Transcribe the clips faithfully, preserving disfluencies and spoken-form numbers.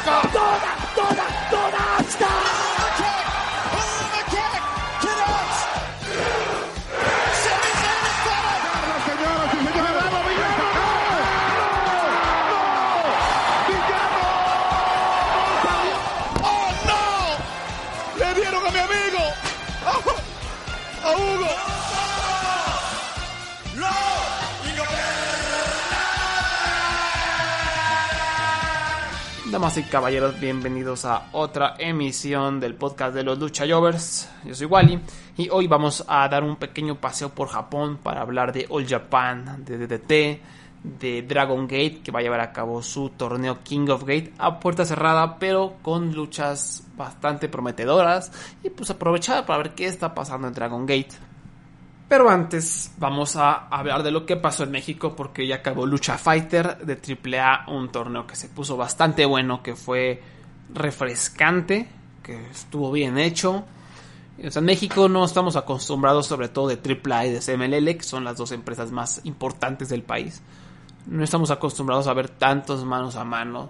acá. Toda, toda, toda hasta. Damas y caballeros, bienvenidos a otra emisión del podcast de los Lucha Jovers. Yo soy Wally y hoy vamos a dar un pequeño paseo por Japón para hablar de All Japan, de D D T, de Dragon Gate, que va a llevar a cabo su torneo King of Gate a puerta cerrada, pero con luchas bastante prometedoras, y pues aprovechar para ver qué está pasando en Dragon Gate. Pero antes vamos a hablar de lo que pasó en México, porque ya acabó Lucha Fighter de triple A, un torneo que se puso bastante bueno, que fue refrescante, que estuvo bien hecho. O sea, en México no estamos acostumbrados, sobre todo de triple A y de C M L L, que son las dos empresas más importantes del país. No estamos acostumbrados a ver tantos manos a mano.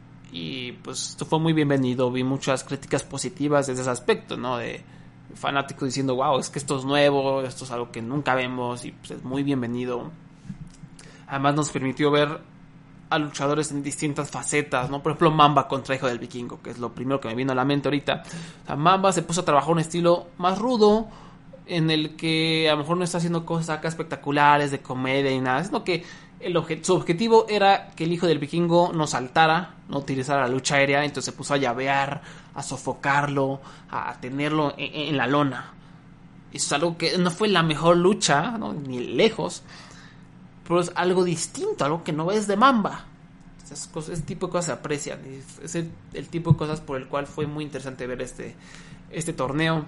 Y pues esto fue muy bienvenido. Vi muchas críticas positivas desde ese aspecto, ¿no? De fanáticos diciendo, wow, es que esto es nuevo, esto es algo que nunca vemos, y pues es muy bienvenido. Además nos permitió ver a luchadores en distintas facetas, ¿no? Por ejemplo, Mamba contra Hijo del Vikingo, que es lo primero que me vino a la mente ahorita. O sea, Mamba se puso a trabajar un estilo más rudo, en el que a lo mejor no está haciendo cosas acá espectaculares de comedia y nada, sino que el obje- su objetivo era que el Hijo del Vikingo no saltara, no utilizara la lucha aérea. Entonces se puso a llavear, a sofocarlo, a tenerlo en, en la lona. Eso es algo que no fue la mejor lucha, ¿no? Ni lejos, pero es algo distinto, algo que no ves de Mamba. Esas cosas, ese tipo de cosas se aprecian. Es el, el tipo de cosas por el cual fue muy interesante ver este, este torneo.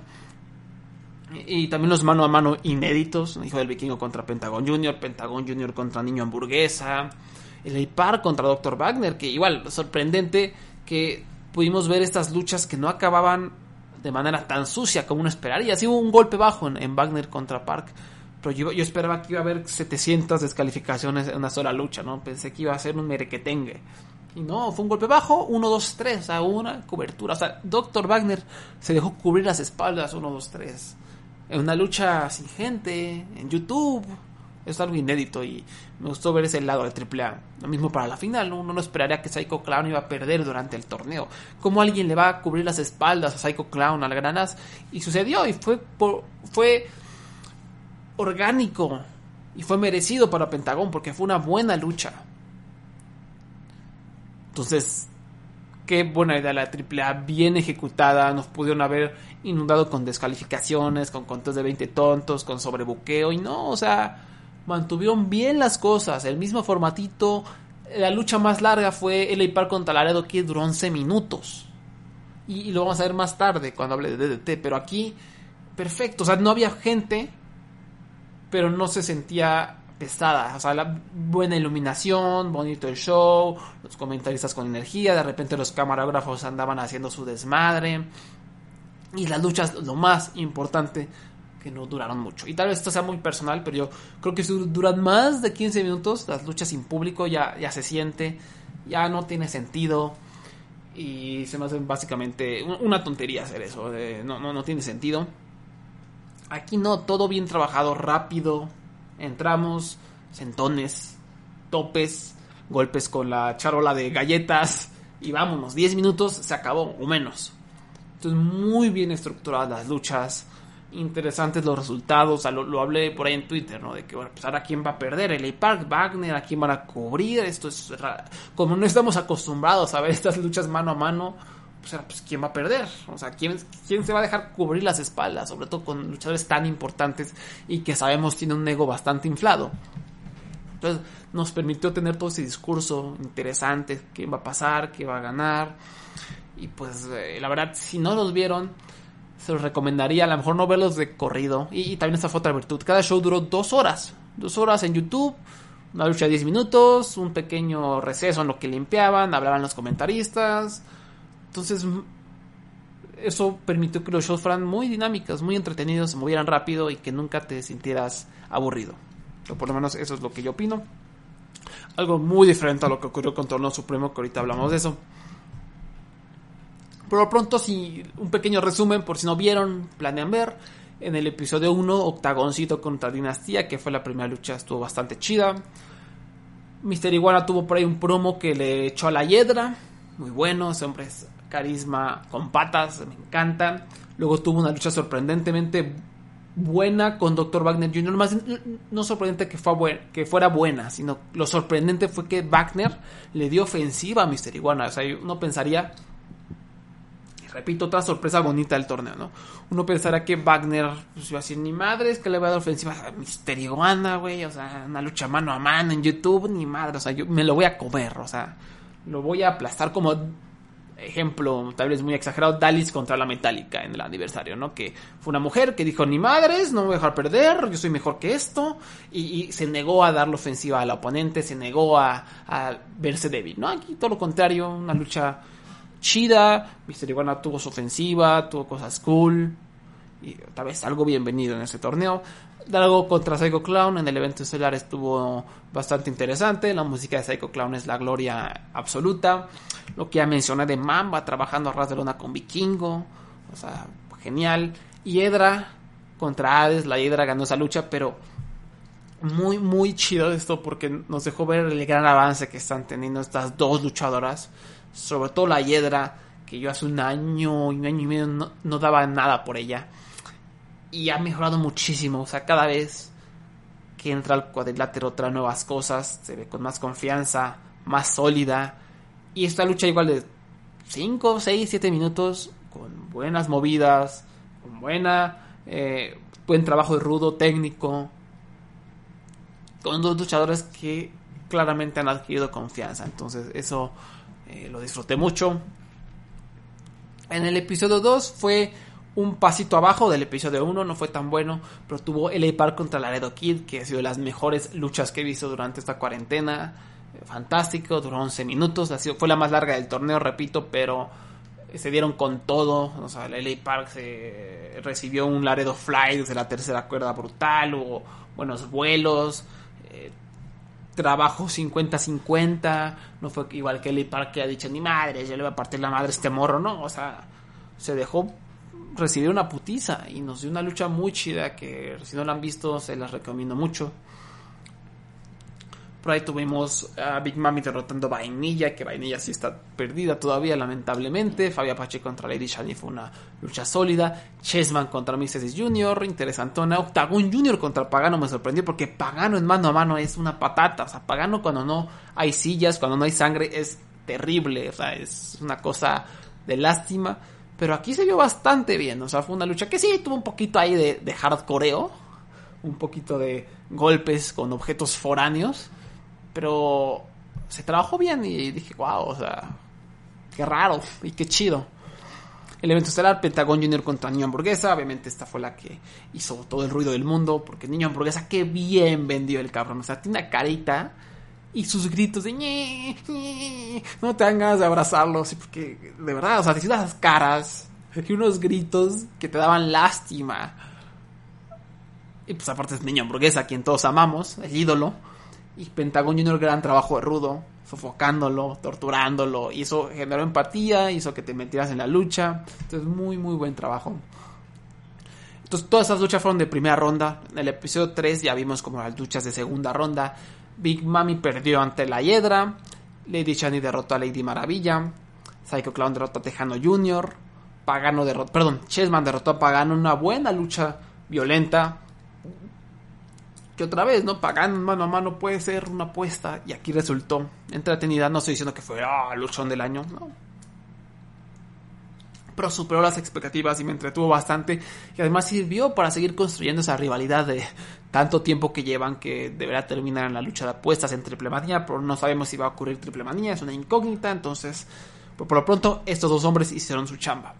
Y también los mano a mano inéditos, Hijo del Vikingo contra Pentagon Junior, Pentagon Junior contra Niño Hamburguesa, el Eipar contra doctor Wagner, que igual, sorprendente que pudimos ver estas luchas que no acababan de manera tan sucia como uno esperaría. Sí hubo un golpe bajo en, en Wagner contra Park, pero yo, yo esperaba que iba a haber setecientas descalificaciones en una sola lucha, ¿no? Pensé que iba a ser un merequetengue. Y no, fue un golpe bajo, uno, dos, tres, o sea, una cobertura. O sea, doctor Wagner se dejó cubrir las espaldas, uno, dos, tres. En una lucha sin gente, en YouTube. Es algo inédito y me gustó ver ese lado de triple A. Lo mismo para la final, ¿no? Uno no esperaría que Psycho Clown iba a perder durante el torneo. ¿Cómo alguien le va a cubrir las espaldas a Psycho Clown, al Granas? Y sucedió, y fue, por, fue orgánico. Y fue merecido para Pentagón, porque fue una buena lucha. Entonces, qué buena idea la triple A, bien ejecutada. Nos pudieron haber inundado con descalificaciones, con conteos de veinte tontos, con sobrebuqueo, y no, o sea, mantuvieron bien las cosas, el mismo formatito. La lucha más larga fue el Eipar contra Laredo, que duró once minutos, y, y lo vamos a ver más tarde cuando hable de D D T, pero aquí, perfecto. O sea, no había gente, pero no se sentía pesada. O sea, la buena iluminación, bonito el show, los comentaristas con energía, de repente los camarógrafos andaban haciendo su desmadre, y las luchas, lo más importante, que no duraron mucho. Y tal vez esto sea muy personal, pero yo creo que si duran más de quince minutos, las luchas sin público ya, ya se siente, ya no tiene sentido, y se me hace básicamente una tontería hacer eso. Eh, no, no, no tiene sentido. Aquí no, todo bien trabajado, rápido. Entramos, sentones, topes, golpes con la charola de galletas, y vámonos, diez minutos, se acabó, o menos. Entonces, muy bien estructuradas las luchas, interesantes los resultados. O sea, lo, lo hablé por ahí en Twitter, ¿no? De que, bueno, pues ahora quién va a perder, el Eipar, Wagner, a quién van a cubrir. Esto es raro. Como no estamos acostumbrados a ver estas luchas mano a mano, pues, pues quién va a perder. O sea, quién, quién se va a dejar cubrir las espaldas, sobre todo con luchadores tan importantes y que sabemos tiene un ego bastante inflado. Entonces nos permitió tener todo ese discurso interesante, qué va a pasar, qué va a ganar. Y pues eh, la verdad, si no los vieron, se los recomendaría a lo mejor no verlos de corrido. Y, y también esta fue otra virtud, cada show duró dos horas, dos horas en YouTube, una lucha de diez minutos, un pequeño receso en lo que limpiaban, hablaban los comentaristas. Entonces eso permitió que los shows fueran muy dinámicos, muy entretenidos, se movieran rápido y que nunca te sintieras aburrido. O por lo menos eso es lo que yo opino. Algo muy diferente a lo que ocurrió con Torneo Supremo, que ahorita hablamos de eso. Por lo pronto, si un pequeño resumen, por si no vieron, planean ver. En el episodio uno, Octagoncito contra Dinastía, que fue la primera lucha, estuvo bastante chida. Mister Iguana tuvo por ahí un promo que le echó a la Hiedra. Muy bueno, ese hombre es carisma con patas, me encanta. Luego tuvo una lucha sorprendentemente buena con doctor Wagner junior Más no sorprendente que, fue buen, que fuera buena, sino lo sorprendente fue que Wagner le dio ofensiva a Mister Iguana. O sea, uno pensaría, y repito, otra sorpresa bonita del torneo, ¿no? Uno pensaría que Wagner pues, iba a decir, ni madre, es que le va a dar ofensiva a Mister Iguana, güey. O sea, una lucha mano a mano en YouTube, ni madre. O sea, yo me lo voy a comer, o sea, lo voy a aplastar como... Ejemplo, tal vez muy exagerado, Dallas contra la Metallica en el aniversario, ¿no? Que fue una mujer que dijo, ni madres, no me voy a dejar perder, yo soy mejor que esto. Y, y se negó a darle ofensiva al oponente, se negó a, a verse débil, ¿no? Aquí todo lo contrario, una lucha chida. Mister Iguana tuvo su ofensiva, tuvo cosas cool. Y tal vez algo bienvenido en ese torneo. Algo contra Psycho Clown en el evento estelar estuvo bastante interesante. La música de Psycho Clown es la gloria absoluta. Lo que ya mencioné de Mamba trabajando a ras de lona con Vikingo, o sea, genial. Hiedra contra Hades, la Hiedra ganó esa lucha, pero muy muy chido esto porque nos dejó ver el gran avance que están teniendo estas dos luchadoras, sobre todo la Hiedra, que yo hace un año un año y medio no, no daba nada por ella. Y ha mejorado muchísimo, o sea, cada vez que entra al cuadrilátero trae nuevas cosas, se ve con más confianza, más sólida. Y esta lucha igual de cinco, seis, siete minutos, con buenas movidas, con buena, eh, buen trabajo de rudo, técnico, con dos luchadores que claramente han adquirido confianza. Entonces eso eh, lo disfruté mucho. En el episodio dos fue... un pasito abajo del episodio uno, no fue tan bueno, pero tuvo L A Park contra Laredo Kid, que ha sido de las mejores luchas que he visto durante esta cuarentena. Fantástico, duró once minutos, ha sido, fue la más larga del torneo, repito, pero se dieron con todo. O sea, el L A Park se recibió un Laredo Fly desde la tercera cuerda brutal, hubo buenos vuelos, eh, trabajo cincuenta cincuenta, no fue igual que L A Park que ha dicho, ni madre, yo le voy a partir la madre a este morro, no, o sea, se dejó recibir una putiza y nos dio una lucha muy chida que si no la han visto se las recomiendo mucho. Por ahí tuvimos a Big Mami derrotando a Vainilla, que Vainilla sí está perdida todavía lamentablemente. Fabi Apache contra Lady Shani fue una lucha sólida. Chessman contra Mises junior, interesantona. Octagon junior contra Pagano me sorprendió porque Pagano en mano a mano es una patata. O sea, Pagano cuando no hay sillas, cuando no hay sangre es terrible, o sea, es una cosa de lástima. Pero aquí se vio bastante bien, o sea, fue una lucha que sí tuvo un poquito ahí de, de hardcoreo, un poquito de golpes con objetos foráneos, pero se trabajó bien y dije, wow, o sea, qué raro y qué chido. El evento estelar, Pentagon junior contra Niño Hamburguesa, obviamente esta fue la que hizo todo el ruido del mundo, porque Niño Hamburguesa, qué bien vendió el cabrón, o sea, tiene una carita y sus gritos de ñe, ñe, no te dan ganas de abrazarlo, sí, porque de verdad, o sea, te unas caras y unos gritos que te daban lástima. Y pues aparte es Niño Hamburguesa, a quien todos amamos, el ídolo. Y Pentagon junior, gran trabajo de rudo, sofocándolo, torturándolo, y eso generó empatía, hizo que te metieras en la lucha. Entonces muy muy buen trabajo. Entonces todas esas luchas fueron de primera ronda. En el episodio tres ya vimos como las luchas de segunda ronda. Big Mami perdió ante la Hiedra, Lady Shani derrotó a Lady Maravilla, Psycho Clown derrotó a Tejano junior, Pagano derrotó, perdón, Chessman derrotó a Pagano en una buena lucha violenta. Que otra vez, ¿no? Pagano mano a mano puede ser una apuesta y aquí resultó entretenida. No estoy diciendo que fue ah, luchón del año, no. Pero superó las expectativas y me entretuvo bastante. Y además sirvió para seguir construyendo esa rivalidad de tanto tiempo que llevan, que deberá terminar en la lucha de apuestas en Triple Manía. Pero no sabemos si va a ocurrir Triple Manía, es una incógnita. Entonces, por lo pronto, estos dos hombres hicieron su chamba.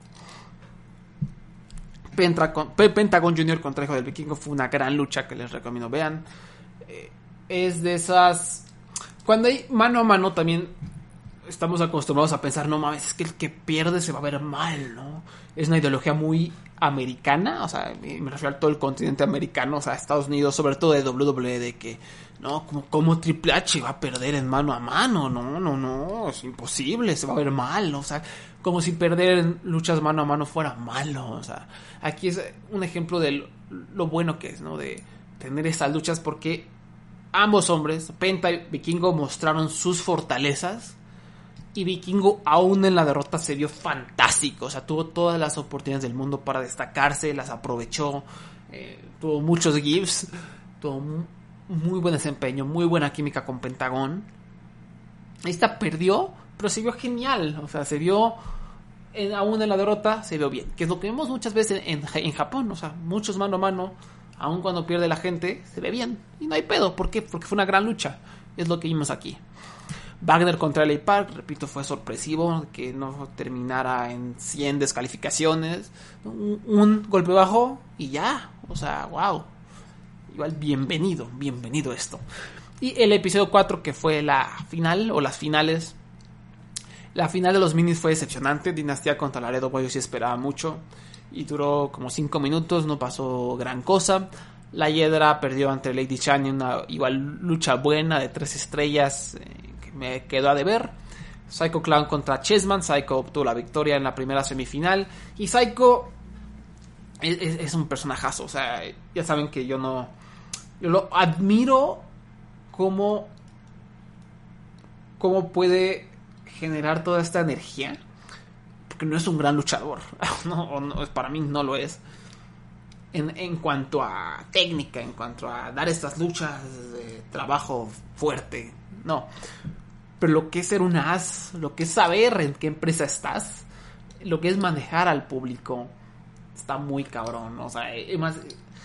Pentagon junior contra Hijo del Vikingo fue una gran lucha que les recomiendo vean. Eh, es de esas... Cuando hay mano a mano también estamos acostumbrados a pensar, no mames, es que el que pierde se va a ver mal, ¿no? Es una ideología muy americana, o sea, me refiero a todo el continente americano, o sea, Estados Unidos, sobre todo de doble u doble u E, de que No, como, como Triple H va a perder en mano a mano, no, no, no, es imposible, se va a ver mal, o sea, como si perder en luchas mano a mano fuera malo, o sea, aquí es un ejemplo de lo bueno que es, ¿no? De tener esas luchas, porque ambos hombres, Penta y Vikingo, mostraron sus fortalezas, y Vikingo aún en la derrota se vio fantástico, o sea, tuvo todas las oportunidades del mundo para destacarse, las aprovechó, eh, tuvo muchos gives, tuvo mu- muy buen desempeño, muy buena química con Pentagón. Esta perdió, pero se vio genial, o sea, se vio en, aún en la derrota, se vio bien, que es lo que vemos muchas veces en, en Japón, o sea, muchos mano a mano, aun cuando pierde la gente, se ve bien, y no hay pedo, ¿por qué? Porque fue una gran lucha, es lo que vimos aquí. Wagner contra L A Park, repito, fue sorpresivo que no terminara en cien descalificaciones, un, un golpe bajo y ya, o sea, wow. Igual bienvenido, bienvenido esto. Y el episodio cuatro, que fue la final o las finales. La final de los minis fue decepcionante. Dinastía contra Laredo Boy, yo sí esperaba mucho. Y duró como cinco minutos, no pasó gran cosa. La Hiedra perdió ante Lady Shani, una igual lucha buena de tres estrellas eh, que me quedó a deber. Psycho Clown contra Chessman. Psycho obtuvo la victoria en la primera semifinal. Y Psycho es, es, es un personajazo. O sea, ya saben que yo no... Yo lo admiro cómo, cómo puede generar toda esta energía. Porque no es un gran luchador. No, no, para mí no lo es. En, en cuanto a técnica, en cuanto a dar estas luchas de trabajo fuerte. No. Pero lo que es ser un as, lo que es saber en qué empresa estás, lo que es manejar al público, está muy cabrón. O sea, más...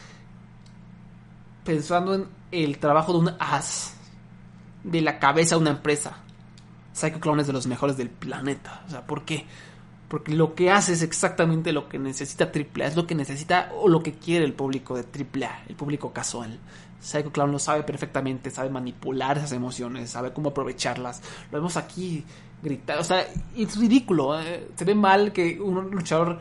pensando en el trabajo de un as, de la cabeza de una empresa, Psycho Clown es de los mejores del planeta. O sea, ¿por qué? Porque lo que hace es exactamente lo que necesita Triple A, es lo que necesita o lo que quiere el público de Triple A, el público casual. Psycho Clown lo sabe perfectamente, sabe manipular esas emociones, sabe cómo aprovecharlas. Lo vemos aquí gritar, o sea, es ridículo, ¿eh? Se ve mal que un luchador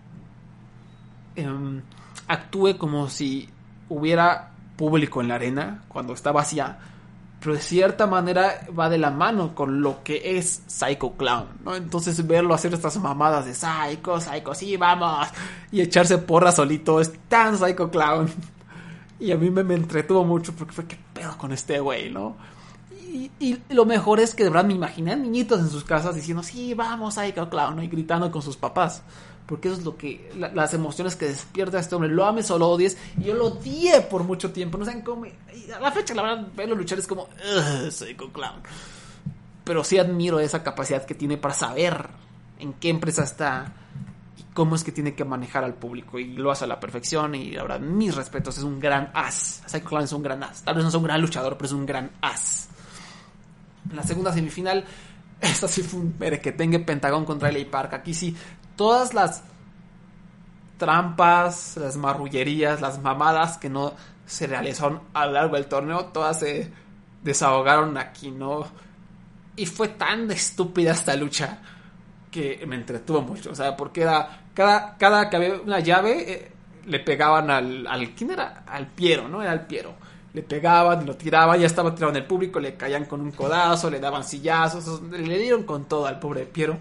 eh, actúe como si hubiera público en la arena cuando está vacía, pero de cierta manera va de la mano con lo que es Psycho Clown, ¿no? Entonces verlo hacer estas mamadas de Psycho, Psycho, sí, vamos, y echarse porra solito es tan Psycho Clown. Y a mí me, me entretuvo mucho porque fue, ¿qué pedo con este güey, no? Y, y lo mejor es que de verdad me imaginé a niñitos en sus casas diciendo, sí, vamos, Psycho Clown, ¿no? Y gritando con sus papás. Porque eso es lo que, la, las emociones que despierta este hombre. Lo ames o lo odies. Y yo lo odié por mucho tiempo. No saben cómo. Y a la fecha, la verdad, verlo luchar es como, ugh, Psycho Clown. Pero sí admiro esa capacidad que tiene para saber en qué empresa está y cómo es que tiene que manejar al público. Y lo hace a la perfección. Y la verdad, mis respetos, es un gran as. Psycho Clown es un gran as. Tal vez no es un gran luchador, pero es un gran as. En la segunda semifinal, esta sí fue un merequetengue, Pentagón contra L A Park. Aquí sí, todas las trampas, las marrullerías, las mamadas que no se realizaron a lo largo del torneo, todas se desahogaron aquí, ¿no? Y fue tan estúpida esta lucha que me entretuvo mucho, o sea, porque era cada, cada que había una llave eh, le pegaban al, al ¿quién era? Al Piero, ¿no? Era el Piero. Le pegaban, lo tiraban, ya estaba tirado en el público, le caían con un codazo, le daban sillazos, le dieron con todo al pobre Piero.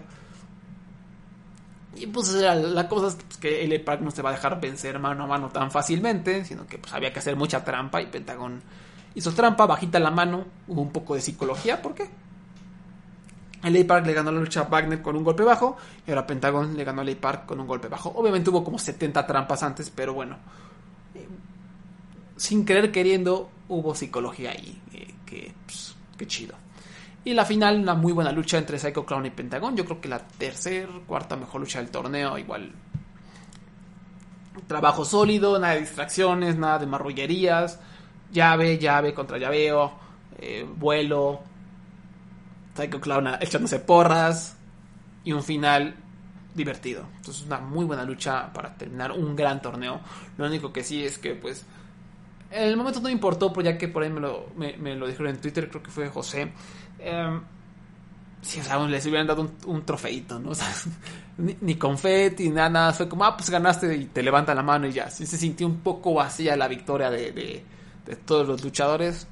Y pues la, la cosa es pues, que L A Park no se va a dejar vencer mano a mano tan fácilmente, sino que pues había que hacer mucha trampa y Pentagón hizo trampa, bajita la mano, hubo un poco de psicología, ¿por qué? L A Park le ganó la lucha a Wagner con un golpe bajo y ahora Pentagón le ganó a L A Park con un golpe bajo. Obviamente hubo como setenta trampas antes, pero bueno, eh, sin querer queriendo hubo psicología ahí, eh, que pues, qué chido. Y la final, una muy buena lucha entre Psycho Clown y Pentagón. Yo creo que la tercera, cuarta mejor lucha del torneo. Igual, trabajo sólido, nada de distracciones, nada de marrullerías. Llave, llave contra llaveo, eh, vuelo, Psycho Clown echándose porras y un final divertido. Entonces una muy buena lucha para terminar un gran torneo. Lo único que sí es que pues en el momento no me importó, pero ya que por ahí me lo, me, me lo dijeron en Twitter, creo que fue José. Eh, sí, o sea, les hubieran dado un, un trofeito, ¿no? O sea, ni, ni confeti, nada, nada. Fue como, ah, pues ganaste y te levantan la mano y ya. Sí se sintió un poco vacía la victoria de, de, de todos los luchadores.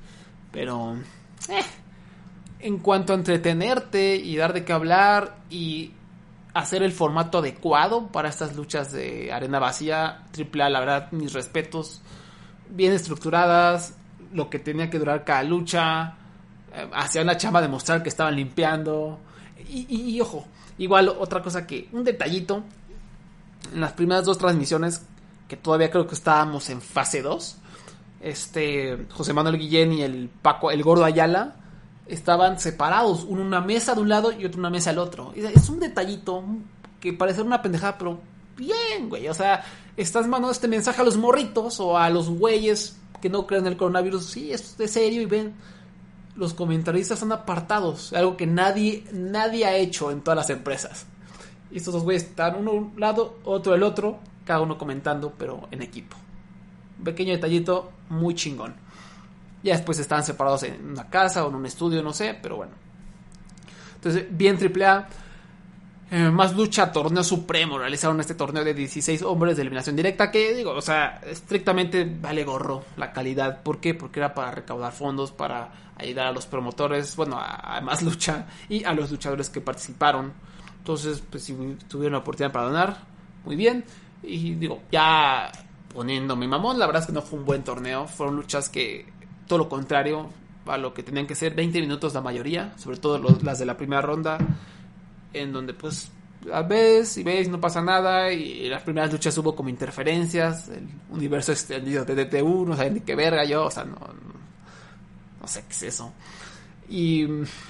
Pero eh, en cuanto a entretenerte y dar de qué hablar y hacer el formato adecuado para estas luchas de arena vacía, triple A, la verdad, mis respetos. Bien estructuradas, lo que tenía que durar cada lucha, eh, hacían la chamba de mostrar que estaban limpiando. Y, y, y ojo, igual otra cosa que, un detallito, en las primeras dos transmisiones, que todavía creo que estábamos en fase dos, este José Manuel Guillén y el Paco, el Gordo Ayala, estaban separados, uno una mesa de un lado y otro una mesa al otro. Es un detallito que parece una pendejada, pero bien, güey. O sea, estás mandando este mensaje a los morritos o a los güeyes que no creen en el coronavirus. Sí, esto es de serio, y ven, los comentaristas son apartados, algo que nadie, nadie ha hecho en todas las empresas. Y estos dos güeyes están uno a un lado, otro del otro, cada uno comentando, pero en equipo. Un pequeño detallito muy chingón. Ya después estaban separados en una casa o en un estudio, no sé, pero bueno. Entonces, bien triple A. Eh, más lucha, torneo supremo. Realizaron este torneo de dieciséis hombres de eliminación directa. Que digo, o sea, estrictamente vale gorro la calidad. ¿Por qué? Porque era para recaudar fondos, para ayudar a los promotores, bueno, a, a más lucha y a los luchadores que participaron. Entonces, pues si tuvieron la oportunidad para donar, muy bien. Y digo, ya poniéndome mamón, la verdad es que no fue un buen torneo. Fueron luchas que, todo lo contrario a lo que tenían que ser, veinte minutos la mayoría, sobre todo los, las de la primera ronda, en donde pues ves y ves, no pasa nada, y en las primeras luchas hubo como interferencias, el universo extendido de D T U, no sabía ni qué verga yo, o sea, no, no, no sé qué es eso. Y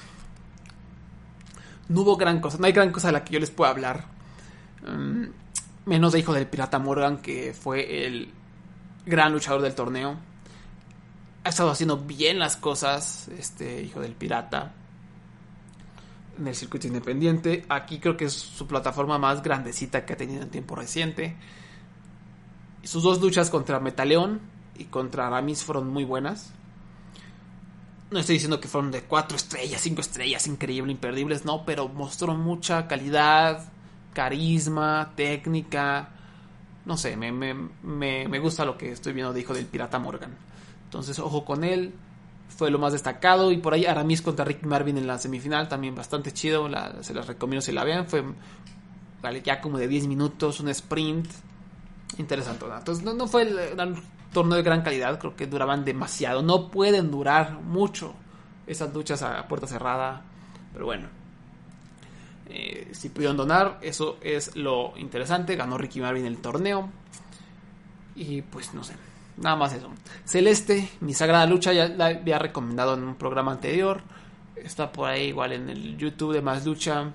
no hubo gran cosa, no hay gran cosa de la que yo les pueda hablar, um, menos de Hijo del Pirata Morgan, que fue el gran luchador del torneo. Ha estado haciendo bien las cosas, este Hijo del Pirata, en el circuito independiente. Aquí creo que es su plataforma más grandecita que ha tenido en tiempo reciente. Sus dos luchas contra Metaleón y contra Aramis fueron muy buenas. No estoy diciendo que fueron de cuatro estrellas, cinco estrellas, increíble, imperdibles, no, pero mostró mucha calidad, carisma, técnica. No sé, me, me, me, me gusta lo que estoy viendo de Hijo del Pirata Morgan. Entonces, ojo con él. Fue lo más destacado. Y por ahí Aramis contra Ricky Marvin en la semifinal. También bastante chido. La, se las recomiendo si la vean. Fue vale, ya como de diez minutos. Un sprint. Interesante. Entonces, no, no fue el, el torneo de gran calidad. Creo que duraban demasiado. No pueden durar mucho esas luchas a puerta cerrada. Pero bueno. Eh, si pudieron donar, eso es lo interesante. Ganó Ricky Marvin el torneo. Y pues no sé. Nada más eso. Celeste, mi sagrada lucha, ya la había recomendado en un programa anterior. Está por ahí igual en el YouTube de Más Lucha.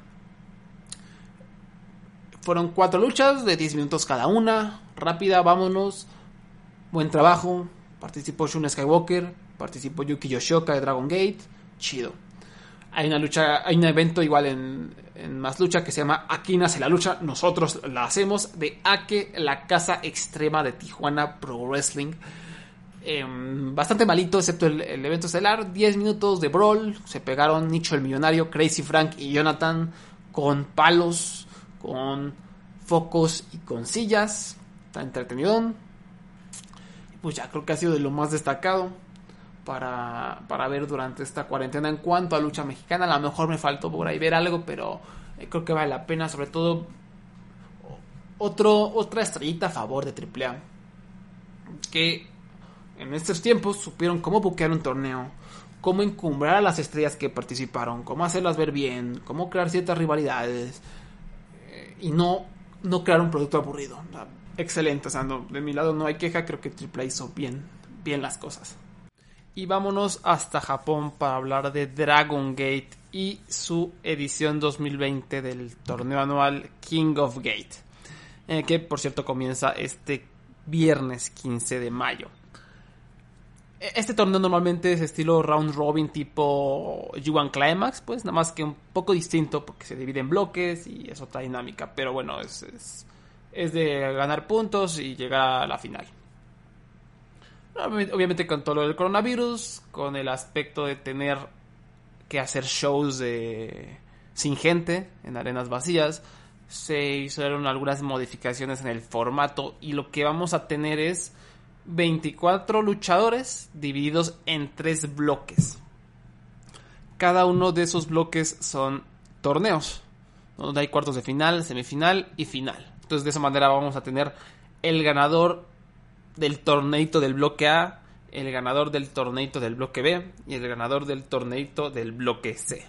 Fueron cuatro luchas de diez minutos cada una. Rápida, vámonos. Buen trabajo. Participó Shun Skywalker. Participó Yuki Yoshioka de Dragon Gate. Chido. Hay una lucha, hay un evento igual en, en Más Lucha que se llama Aquí nace la lucha, nosotros la hacemos, de Ake, la casa extrema de Tijuana Pro Wrestling. Eh, bastante malito, excepto el, el evento estelar. diez minutos de brawl, se pegaron Nicho el Millonario, Crazy Frank y Jonathan con palos, con focos y con sillas. Está entretenidón. Pues ya creo que ha sido de lo más destacado Para, para ver durante esta cuarentena. En cuanto a lucha mexicana, a lo mejor me faltó por ahí ver algo, pero eh, creo que vale la pena. Sobre todo otro, otra estrellita a favor de triple A, que en estos tiempos supieron cómo buquear un torneo, cómo encumbrar a las estrellas que participaron, cómo hacerlas ver bien, cómo crear ciertas rivalidades, eh, y no, no crear un producto aburrido. O sea, excelente, o sea, no, de mi lado no hay queja. Creo que triple A hizo bien, bien las cosas. Y vámonos hasta Japón para hablar de Dragon Gate y su edición dos mil veinte del torneo anual King of Gate, eh, que por cierto comienza este viernes quince de mayo. Este torneo normalmente es estilo round robin tipo G uno Climax, pues nada más que un poco distinto porque se divide en bloques y es otra dinámica, pero bueno, es, es, es de ganar puntos y llegar a la final. Obviamente con todo lo del coronavirus, con el aspecto de tener que hacer shows de sin gente en arenas vacías, se hicieron algunas modificaciones en el formato y lo que vamos a tener es veinticuatro luchadores divididos en tres bloques. Cada uno de esos bloques son torneos, donde hay cuartos de final, semifinal y final. Entonces de esa manera vamos a tener el ganador del torneito del bloque A, el ganador del torneito del bloque B y el ganador del torneito del bloque C.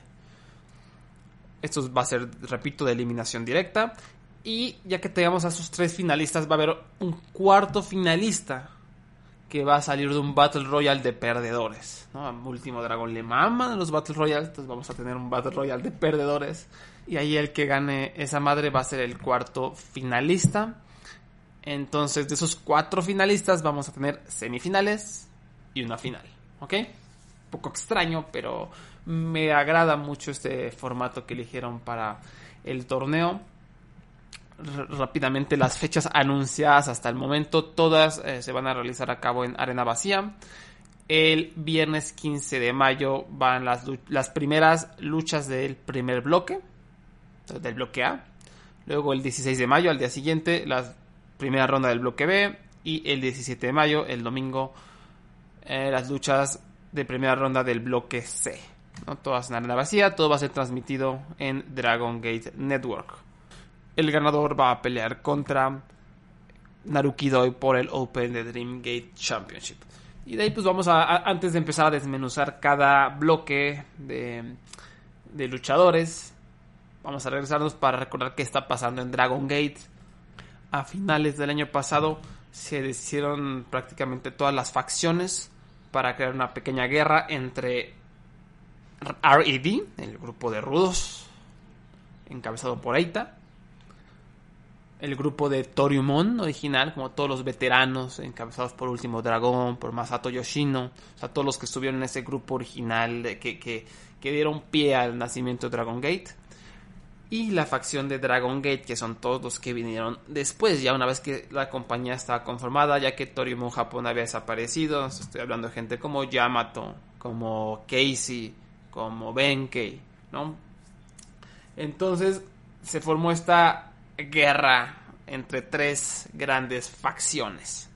Esto va a ser, repito, de eliminación directa. Y ya que tengamos a sus tres finalistas, va a haber un cuarto finalista que va a salir de un Battle Royale de perdedores, ¿no? A Último Dragón le maman los Battle Royale, entonces vamos a tener un Battle Royale de perdedores. Y ahí el que gane esa madre va a ser el cuarto finalista. Entonces de esos cuatro finalistas vamos a tener semifinales y una final, ¿ok? Un poco extraño, pero me agrada mucho este formato que eligieron para el torneo. R- rápidamente las fechas anunciadas hasta el momento, todas eh, se van a realizar a cabo en arena vacía. El viernes quince de mayo van las, las primeras luchas del primer bloque, del bloque A. Luego el dieciséis de mayo, al día siguiente, la primera ronda del bloque B. Y el diecisiete de mayo, el domingo, eh, las luchas de primera ronda del bloque C, ¿no? Todas en arena vacía, todo va a ser transmitido en Dragon Gate Network. El ganador va a pelear contra Naruki Doi por el Open de Dream Gate Championship. Y de ahí pues vamos a, a antes de empezar a desmenuzar cada bloque de, de luchadores, vamos a regresarnos para recordar qué está pasando en Dragon Gate. A finales del año pasado se deshicieron prácticamente todas las facciones para crear una pequeña guerra entre R E D, el grupo de rudos, encabezado por Eita, el grupo de Toryumon original, como todos los veteranos, encabezados por Último Dragón, por Masato Yoshino, o sea, todos los que estuvieron en ese grupo original de, que, que, que dieron pie al nacimiento de Dragon Gate. Y la facción de Dragon Gate, que son todos los que vinieron después, ya una vez que la compañía estaba conformada, ya que Toryumon Japón había desaparecido. Estoy hablando de gente como Yamato, como Casey, como Benkei, ¿no? Entonces se formó esta guerra entre tres grandes facciones.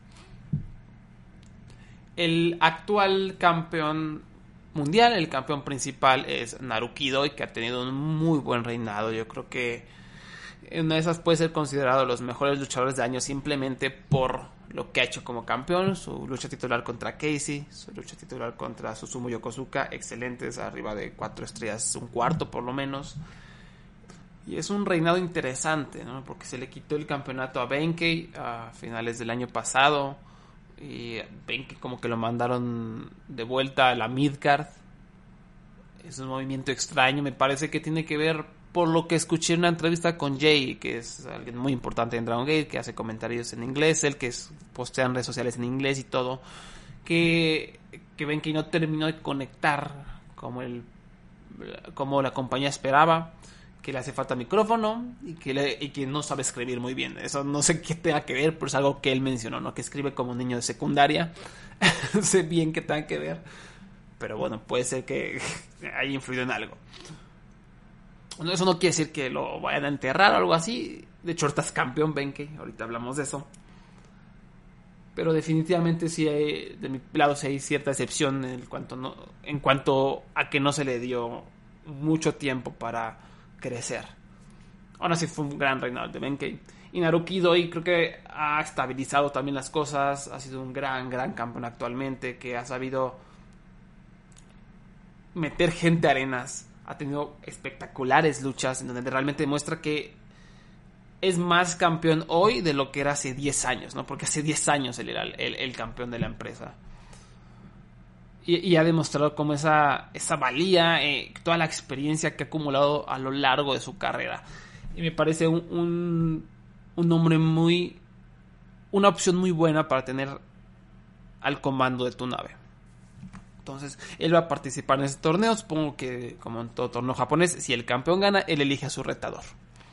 El actual campeón mundial, el campeón principal, es Naruki Doi, que ha tenido un muy buen reinado. Yo creo que una de esas puede ser considerado los mejores luchadores de año simplemente por lo que ha hecho como campeón. Su lucha titular contra Casey, su lucha titular contra Susumu Yokosuka, excelentes, arriba de cuatro estrellas, un cuarto por lo menos. Y es un reinado interesante, ¿no? Porque se le quitó el campeonato a Benkei a finales del año pasado. Y Benkei como que lo mandaron de vuelta a la midcard. Es un movimiento extraño. Me parece que tiene que ver, por lo que escuché en una entrevista con Jay, que es alguien muy importante en Dragon Gate, que hace comentarios en inglés, el que es, postea en redes sociales en inglés y todo, que, que Benkei no terminó de conectar como, el, como la compañía esperaba, que le hace falta micrófono y que, le, y que no sabe escribir muy bien. Eso no sé qué tenga que ver, pero es algo que él mencionó, ¿no? Que escribe como un niño de secundaria. No sé bien qué tenga que ver, pero bueno, puede ser que haya influido en algo. Bueno, eso no quiere decir que lo vayan a enterrar o algo así. De hecho, ahorita es campeón Benkei, ahorita hablamos de eso. Pero definitivamente sí hay, de mi lado sí hay cierta excepción en cuanto, no, en cuanto a que no se le dio mucho tiempo para crecer. Ahora sí fue un gran reinado de Benkei. Y Naruki Doi creo que ha estabilizado también las cosas. Ha sido un gran, gran campeón actualmente, que ha sabido meter gente a arenas. Ha tenido espectaculares luchas en donde realmente demuestra que es más campeón hoy de lo que era hace diez años, ¿no? Porque hace diez años él era el, el, el campeón de la empresa. Y, y ha demostrado como esa, esa valía, eh, toda la experiencia que ha acumulado a lo largo de su carrera. Y me parece un, un, un hombre muy... una opción muy buena para tener al comando de tu nave. Entonces, él va a participar en ese torneo. Supongo que, como en todo torneo japonés, si el campeón gana, él elige a su retador.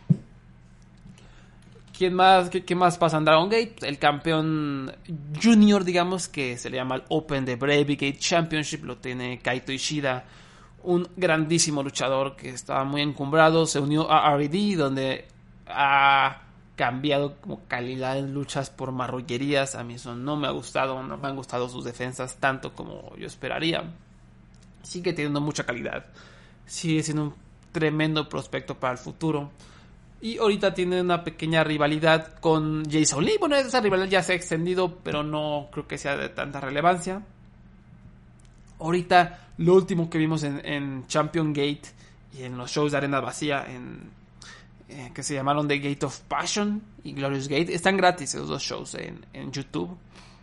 ¿Quién más, qué, qué más pasa en Dragon Gate? El campeón junior, digamos, que se le llama el Open de Brave Gate Championship, lo tiene Kaito Ishida, un grandísimo luchador que estaba muy encumbrado. Se unió a R E D, donde ha cambiado como calidad en luchas por marrullerías. A mí eso no me ha gustado, no me han gustado sus defensas tanto como yo esperaría. Sigue teniendo mucha calidad, sigue siendo un tremendo prospecto para el futuro. Y ahorita tiene una pequeña rivalidad con Jason Lee. Bueno, esa rivalidad ya se ha extendido, pero no creo que sea de tanta relevancia. Ahorita lo último que vimos en, en Champion Gate y en los shows de arena vacía en, eh, que se llamaron The Gate of Passion y Glorious Gate, están gratis esos dos shows en, en YouTube.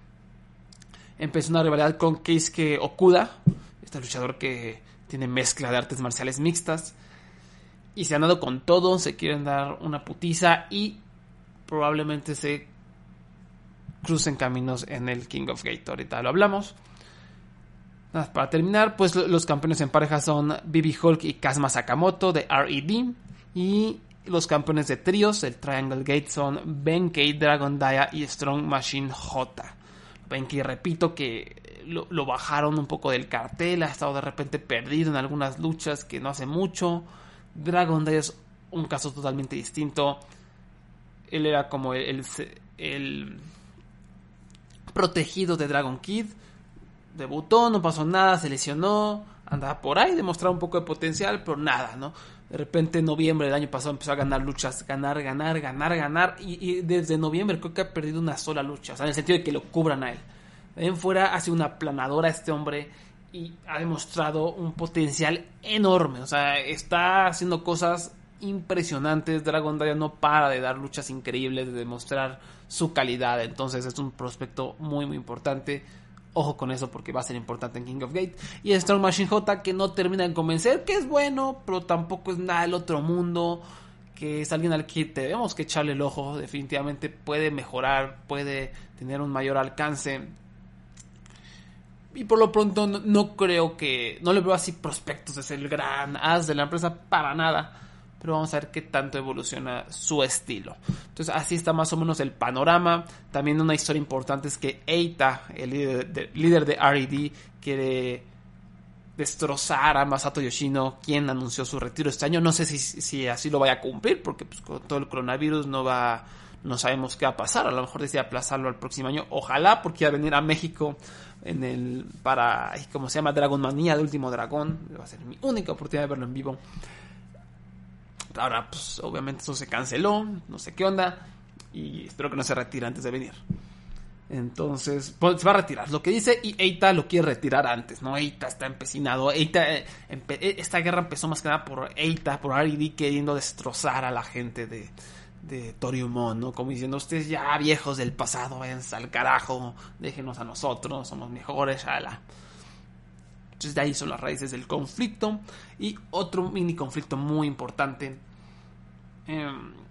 Empezó una rivalidad con Keisuke Okuda, este luchador que tiene mezcla de artes marciales mixtas, y se han dado con todo, se quieren dar una putiza y probablemente se crucen caminos en el King of Gate. Ahorita lo hablamos. Nada, para terminar, pues los campeones en pareja son B B Hulk y Kazuma Sakamoto de R E D. Y los campeones de tríos, el Triangle Gate, son Benkei, Dragon Dia y Strong Machine J. Benkei, repito, que lo, lo bajaron un poco del cartel, ha estado de repente perdido en algunas luchas que no hace mucho. Dragon Dia es un caso totalmente distinto. Él era como el, el, el protegido de Dragon Kid. Debutó, no pasó nada, se lesionó, andaba por ahí, demostraba un poco de potencial, pero nada, ¿no? De repente en noviembre del año pasado empezó a ganar luchas, ganar, ganar, ganar, ganar, y, y desde noviembre creo que ha perdido una sola lucha, o sea, en el sentido de que lo cubran a él. De en fuera hace una planadora este hombre y ha demostrado un potencial enorme, o sea, está haciendo cosas impresionantes. Dragon Dia no para de dar luchas increíbles, de demostrar su calidad, entonces es un prospecto muy muy importante. Ojo con eso porque va a ser importante en King of Gate. Y Strong Machine J, que no termina de convencer, que es bueno, pero tampoco es nada del otro mundo, que es alguien al que tenemos que echarle el ojo. Definitivamente puede mejorar, puede tener un mayor alcance. Y por lo pronto no, no creo que... No le veo así prospectos de ser el gran as de la empresa para nada. Pero vamos a ver qué tanto evoluciona su estilo. Entonces así está más o menos el panorama. También una historia importante es que Eita, el líder de, líder de R E D, quiere destrozar a Masato Yoshino, quien anunció su retiro este año. No sé si, si así lo vaya a cumplir, porque pues, con todo el coronavirus no va, no sabemos qué va a pasar. A lo mejor decide aplazarlo al próximo año. Ojalá, porque va a venir a México en el para, ¿cómo se llama? Dragon Manía de Último Dragón. Va a ser mi única oportunidad de verlo en vivo. Ahora, pues, obviamente eso se canceló, no sé qué onda, y espero que no se retire antes de venir. Entonces, pues, se va a retirar, lo que dice, y Eita lo quiere retirar antes, ¿no? Eita está empecinado, Eita, eh, empe- esta guerra empezó más que nada por Eita, por R E D queriendo destrozar a la gente de, de Toriumon, ¿no? Como diciendo, ustedes ya viejos del pasado, váyanse al carajo, déjenos a nosotros, somos mejores, ala. Entonces de ahí son las raíces del conflicto. Y otro mini conflicto muy importante eh,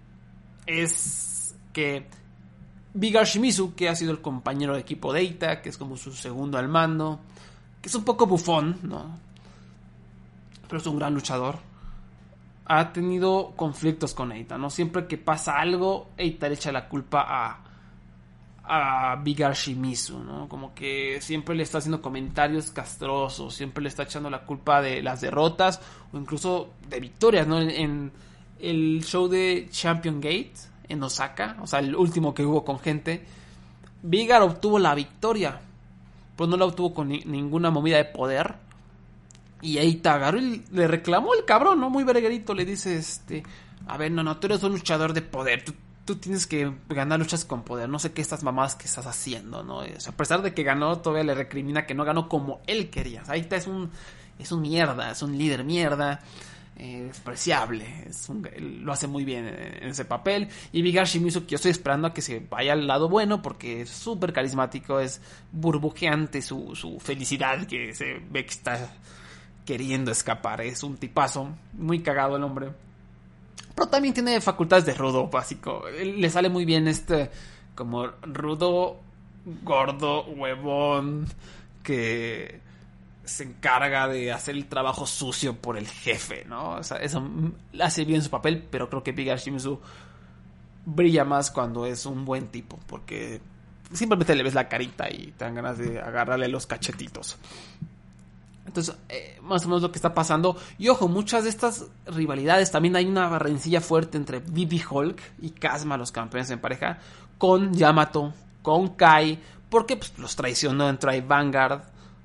es que Bigar Shimizu, que ha sido el compañero de equipo de Eita, que es como su segundo al mando, que es un poco bufón, ¿no? Pero es un gran luchador, ha tenido conflictos con Eita, ¿no? Siempre que pasa algo, Eita le echa la culpa a a Bigar Shimizu, ¿no? Como que siempre le está haciendo comentarios castrosos, siempre le está echando la culpa de las derrotas o incluso de victorias, ¿no? En, en el show de Champion Gate en Osaka, o sea, el último que hubo con gente, Bigar obtuvo la victoria, pero no la obtuvo con ni- ninguna movida de poder. Y Eita agarró y le reclamó el cabrón, ¿no? Muy verguerito, le dice, este, a ver, no, no, tú eres un luchador de poder, tú Tú tienes que ganar luchas con poder. No sé qué estas mamadas que estás haciendo, ¿no? O sea, a pesar de que ganó, todavía le recrimina que no ganó como él quería. O sea, ahí está, es un, es un mierda, es un líder mierda, eh, despreciable. Es un, lo hace muy bien en, en ese papel. Y Bigar Shimizu, que yo estoy esperando a que se vaya al lado bueno, porque es súper carismático, es burbujeante su, su felicidad, que se ve que está queriendo escapar. Es un tipazo, muy cagado el hombre. Pero también tiene facultades de rudo básico. Le sale muy bien este como rudo, gordo, huevón, que se encarga de hacer el trabajo sucio por el jefe, ¿no? O sea, eso hace bien su papel, pero creo que Bigar Shimizu brilla más cuando es un buen tipo, porque simplemente le ves la carita y te dan ganas de agarrarle los cachetitos. Entonces, eh, más o menos lo que está pasando. Y ojo, muchas de estas rivalidades, también hay una rencilla fuerte entre B B Hulk y Kazma, los campeones en pareja, con Yamato, con Kai, porque pues, los traicionó en Tribe Vanguard,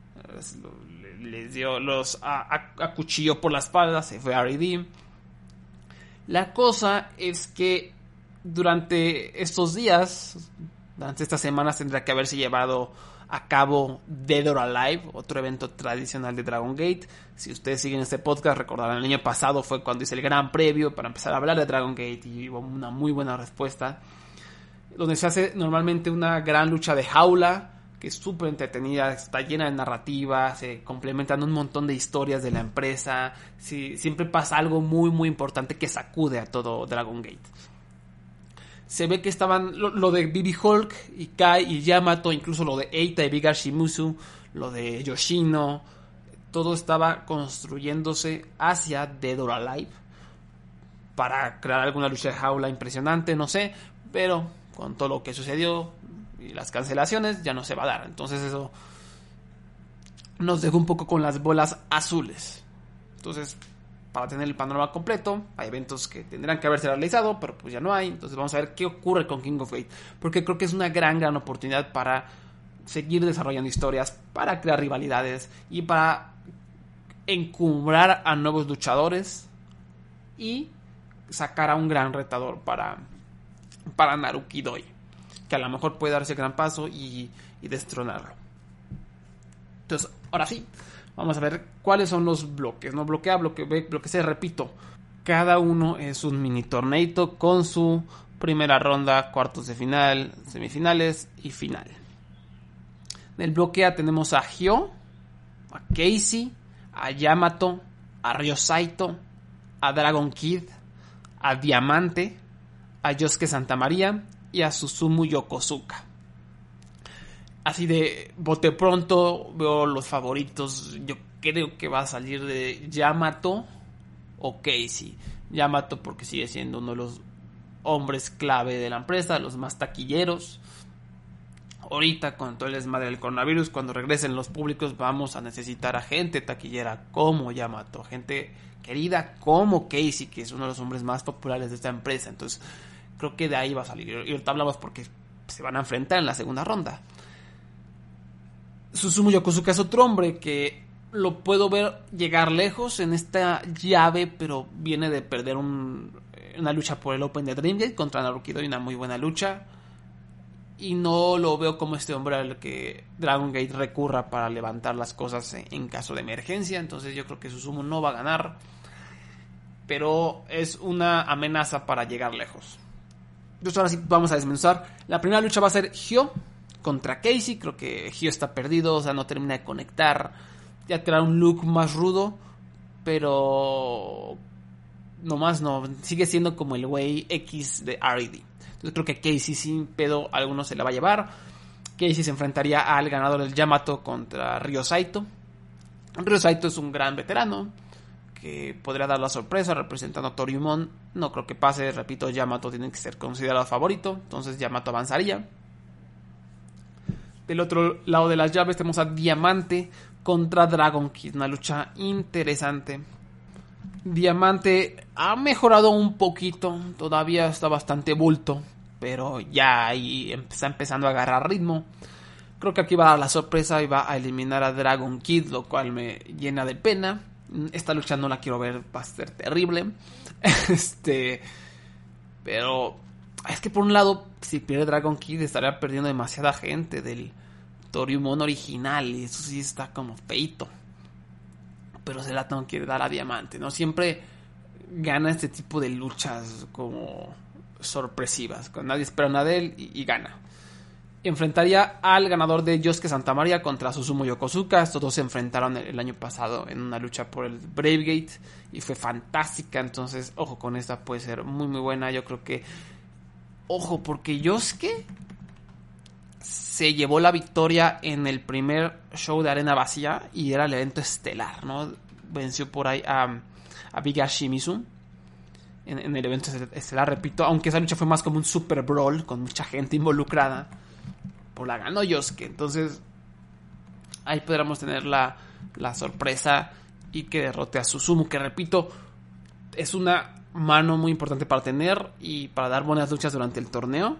les dio los acuchilló por la espalda, se fue a R D. La cosa es que durante estos días, durante estas semanas, tendrá que haberse llevado a cabo Dead or Alive, otro evento tradicional de Dragon Gate. Si ustedes siguen este podcast, recordarán, el año pasado fue cuando hice el gran previo para empezar a hablar de Dragon Gate y hubo una muy buena respuesta, donde se hace normalmente una gran lucha de jaula, que es súper entretenida, está llena de narrativa, se complementan un montón de historias de la empresa, sí, siempre pasa algo muy muy importante que sacude a todo Dragon Gate. Se ve que estaban lo, lo de B B Hulk y Kai y Yamato, incluso lo de Eita y Biga Shimizu, lo de Yoshino, todo estaba construyéndose hacia Dead or Alive para crear alguna lucha de jaula impresionante, no sé, pero con todo lo que sucedió y las cancelaciones ya no se va a dar. Entonces eso nos dejó un poco con las bolas azules. Entonces, para tener el panorama completo, hay eventos que tendrán que haberse realizado, pero pues ya no hay. Entonces vamos a ver qué ocurre con King of Gate, porque creo que es una gran, gran oportunidad para seguir desarrollando historias, para crear rivalidades y para encumbrar a nuevos luchadores y sacar a un gran retador para, para Naruki Doi, que a lo mejor puede darse el gran paso y, y destronarlo. Entonces, ahora sí, vamos a ver cuáles son los bloques, ¿no? Bloque A, bloque B, bloque C, repito. Cada uno es un mini torneito con su primera ronda, cuartos de final, semifinales y final. Del bloque A tenemos a Hyo, a Casey, a Yamato, a Ryo Saito, a Dragon Kid, a Diamante, a Yosuke Santamaría y a Susumu Yokosuka. Así de bote pronto veo los favoritos. Yo creo que va a salir de Yamato o Casey. Yamato porque sigue siendo uno de los hombres clave de la empresa, los más taquilleros. Ahorita con todo el desmadre del coronavirus, cuando regresen los públicos, vamos a necesitar a gente taquillera como Yamato, gente querida como Casey, que es uno de los hombres más populares de esta empresa. Entonces creo que de ahí va a salir. Y ahorita hablamos porque se van a enfrentar en la segunda ronda. Susumu Yokosuka es otro hombre que lo puedo ver llegar lejos en esta llave, pero viene de perder un, una lucha por el Open de Dreamgate contra Naruki Doi, una muy buena lucha. Y no lo veo como este hombre al que Dragon Gate recurra para levantar las cosas en caso de emergencia. Entonces yo creo que Susumu no va a ganar, pero es una amenaza para llegar lejos. Entonces ahora sí vamos a desmenuzar. La primera lucha va a ser Hyo contra Casey. Creo que Hyo está perdido, o sea, no termina de conectar. Ya trae un look más rudo, pero nomás no, sigue siendo como el güey X de R D. Entonces creo que Casey sin pedo alguno se la va a llevar. Casey se enfrentaría al ganador del Yamato contra Ryo Saito. Ryo Saito es un gran veterano que podría dar la sorpresa representando a Toryumon. No creo que pase, repito, Yamato tiene que ser considerado favorito, entonces Yamato avanzaría. Del otro lado de las llaves tenemos a Diamante contra Dragon Kid, una lucha interesante. Diamante ha mejorado un poquito, todavía está bastante bulto, pero ya ahí está empezando a agarrar ritmo. Creo que aquí va a dar la sorpresa y va a eliminar a Dragon Kid, lo cual me llena de pena. Esta lucha no la quiero ver, va a ser terrible. Este, pero es que por un lado, si pierde Dragon Kid estaría perdiendo demasiada gente del Toryumon original y eso sí está como feito. Pero se la tengo que dar a Diamante, ¿no? Siempre gana este tipo de luchas como sorpresivas, cuando nadie espera nada de él y, y gana. Enfrentaría al ganador de Yosuke Santamaría contra Susumu Yokosuka. Estos dos se enfrentaron el, el año pasado en una lucha por el Bravegate y fue fantástica. Entonces, ojo con esta, puede ser muy muy buena. Yo creo que, ojo, porque Yosuke se llevó la victoria en el primer show de arena vacía y era el evento estelar, ¿no? Venció por ahí a, a Biga Shimizu en, en el evento estelar, repito, aunque esa lucha fue más como un super brawl con mucha gente involucrada, pues la ganó Yosuke. Entonces ahí podríamos tener la, la sorpresa y que derrote a Susumu, que repito, es una mano muy importante para tener y para dar buenas luchas durante el torneo.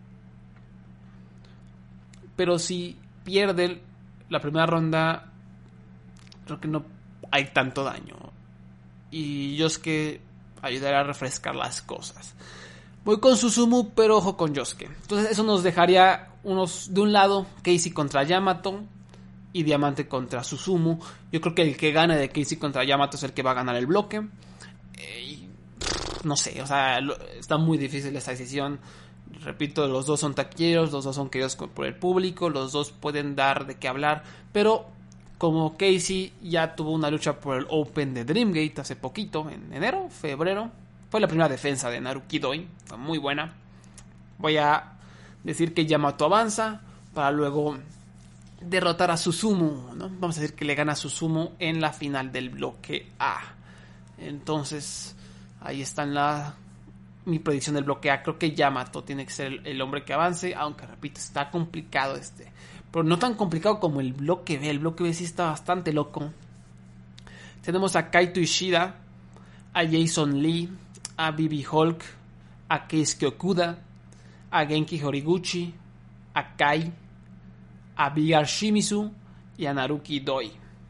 Pero si pierde la primera ronda, creo que no hay tanto daño. Y Yosuke ayudará a refrescar las cosas. Voy con Susumu, pero ojo con Yosuke. Entonces eso nos dejaría unos de un lado Casey contra Yamato y Diamante contra Susumu. Yo creo que el que gane de Casey contra Yamato es el que va a ganar el bloque. Eh, y, pff, no sé, o sea, lo, está muy difícil esta decisión. Repito, los dos son taquilleros, los dos son queridos por el público, los dos pueden dar de qué hablar, pero como Casey ya tuvo una lucha por el Open de Dreamgate hace poquito, en enero, febrero, fue la primera defensa de Naruki Doi, fue muy buena. Voy a decir que Yamato avanza para luego derrotar a Susumu, ¿no? Vamos a decir que le gana a Susumu en la final del bloque A. Entonces, ahí está la mi predicción del bloque A. Creo que Yamato tiene que ser el, el hombre que avance, aunque repito, está complicado este, pero no tan complicado como el bloque B. El bloque B sí está bastante loco. Tenemos a Kaito Ishida, a Jason Lee, a B B Hulk, a Keisuke Okuda, a Genki Horiguchi, a Kai, a Big R Shimizu y a Naruki Doi.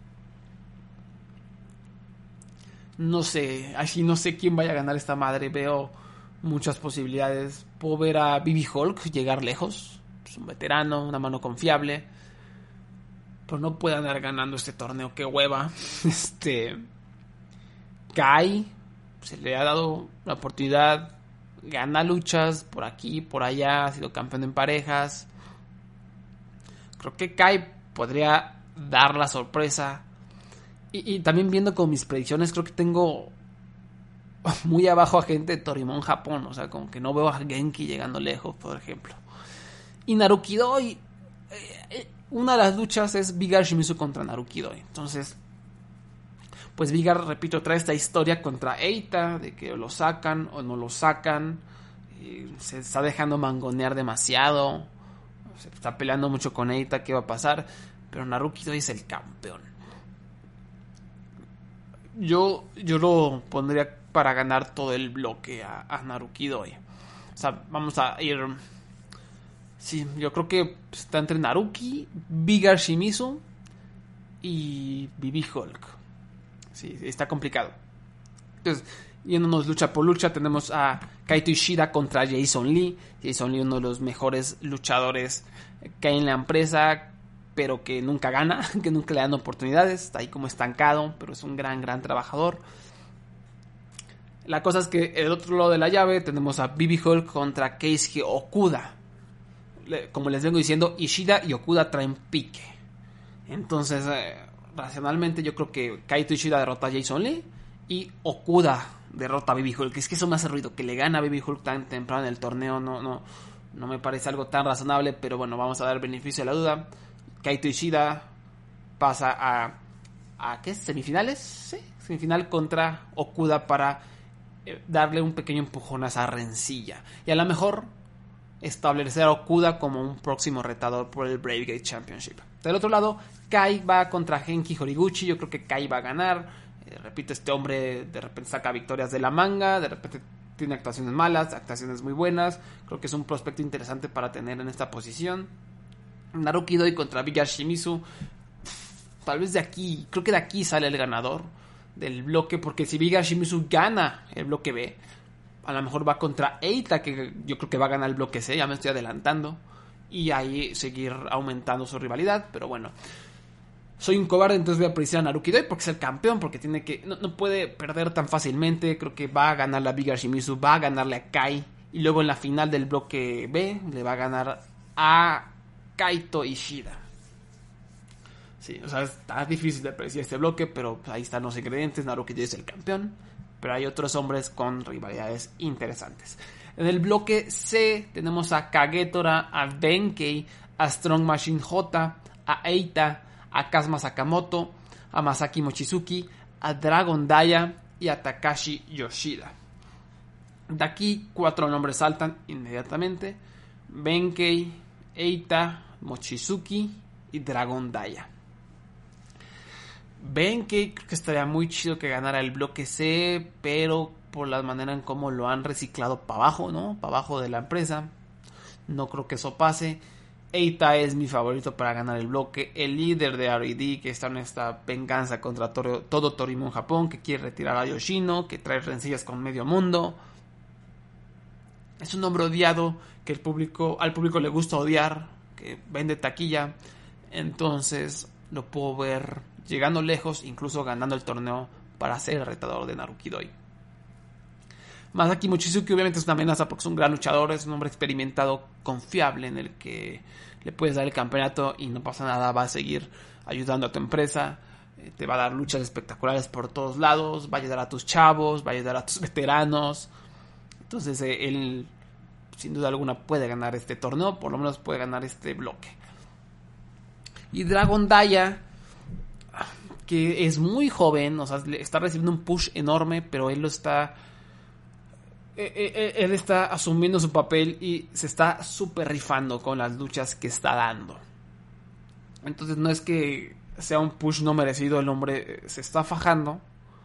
No sé, así no sé quién vaya a ganar esta madre. Veo muchas posibilidades. Puedo ver a B B Hulk llegar lejos. Es un veterano, una mano confiable. Pero no puede andar ganando este torneo. Qué hueva. Este Kai se le ha dado la oportunidad. Gana luchas por aquí, por allá. Ha sido campeón en parejas. Creo que Kai podría dar la sorpresa. Y, y también viendo con mis predicciones, creo que tengo muy abajo a gente de Torimon Japón. O sea, como que no veo a Genki llegando lejos, por ejemplo. Y Naruki Doi, eh, una de las luchas es Big R Shimizu contra Naruki Doi. Entonces, pues Big R, repito, trae esta historia contra Eita, de que lo sacan o no lo sacan. Y se está dejando mangonear demasiado. Se está peleando mucho con Eita, ¿qué va a pasar? Pero Naruki Doi es el campeón. Yo, yo lo pondría para ganar todo el bloque a, a Naruki Doi. O sea, vamos a ir... Sí, yo creo que está entre Naruki, Big R Shimizu y B B Hulk. Sí, está complicado. Entonces, yéndonos lucha por lucha, tenemos a Kaito Ishida contra Jason Lee. Jason Lee, uno de los mejores luchadores que hay en la empresa, pero que nunca gana, que nunca le dan oportunidades. Está ahí como estancado, pero es un gran, gran trabajador. La cosa es que el otro lado de la llave tenemos a B B Hulk contra Keisuke Okuda. Como les vengo diciendo, Ishida y Okuda traen pique. Entonces, eh, racionalmente yo creo que Kaito Ishida derrota a Jason Lee y Okuda derrota a B B Hulk. Es que eso me hace ruido, que le gana a B B Hulk tan temprano en el torneo. No, no, no me parece algo tan razonable, pero bueno, vamos a dar el beneficio de la duda. Kaito Ishida pasa a, a ¿qué es? ¿Semifinales? Sí, semifinal contra Okuda para eh, darle un pequeño empujón a esa rencilla. Y a lo mejor establecer a Okuda como un próximo retador por el Brave Gate Championship. Del otro lado, Kai va contra Genki Horiguchi. Yo creo que Kai va a ganar. Eh, repito, este hombre de repente saca victorias de la manga, de repente tiene actuaciones malas, actuaciones muy buenas. Creo que es un prospecto interesante para tener en esta posición. Naruki Doi contra Big R Shimizu. Tal vez de aquí, creo que de aquí sale el ganador del bloque, porque si Big R Shimizu gana el bloque B, a lo mejor va contra Eita, que yo creo que va a ganar el bloque C, ya me estoy adelantando, y ahí seguir aumentando su rivalidad. Pero bueno, soy un cobarde, entonces voy a predecir a Naruki Doi porque es el campeón, porque tiene que no, no puede perder tan fácilmente. Creo que va a ganarle a Big R Shimizu, va a ganarle a Kai, y luego en la final del bloque B le va a ganar a Kaito Ishida. Sí, o sea, está difícil de predecir este bloque, pero ahí están los ingredientes. Naruki Doi es el campeón, pero hay otros hombres con rivalidades interesantes. En el bloque C tenemos a Kagetora, a Benkei, a Strong Machine J, a Eita, a Kazuma Sakamoto, a Masaki Mochizuki, a Dragon Daya y a Takashi Yoshida. De aquí cuatro nombres saltan inmediatamente: Benkei, Eita, Mochizuki y Dragon Daya. Benkei creo que estaría muy chido que ganara el bloque C, pero por la manera en cómo lo han reciclado para abajo, ¿no? Para abajo de la empresa. No creo que eso pase. Eita es mi favorito para ganar el bloque. El líder de R D, que está en esta venganza contra todo, todo Torimo en Japón, que quiere retirar a Yoshino, que trae rencillas con medio mundo. Es un hombre odiado, que el público, al público le gusta odiar, que vende taquilla. Entonces lo puedo ver llegando lejos, incluso ganando el torneo para ser el retador de Naruki Doi. Masaki Mochizuki obviamente es una amenaza porque es un gran luchador, es un hombre experimentado, confiable, en el que le puedes dar el campeonato y no pasa nada, va a seguir ayudando a tu empresa, eh, te va a dar luchas espectaculares por todos lados, va a ayudar a tus chavos, va a ayudar a tus veteranos. Entonces eh, él sin duda alguna puede ganar este torneo, por lo menos puede ganar este bloque. Y Dragon Daya, que es muy joven, o sea, está recibiendo un push enorme, pero él lo está... Él está asumiendo su papel y se está súper rifando con las luchas que está dando. Entonces no es que sea un push no merecido, el hombre se está fajando.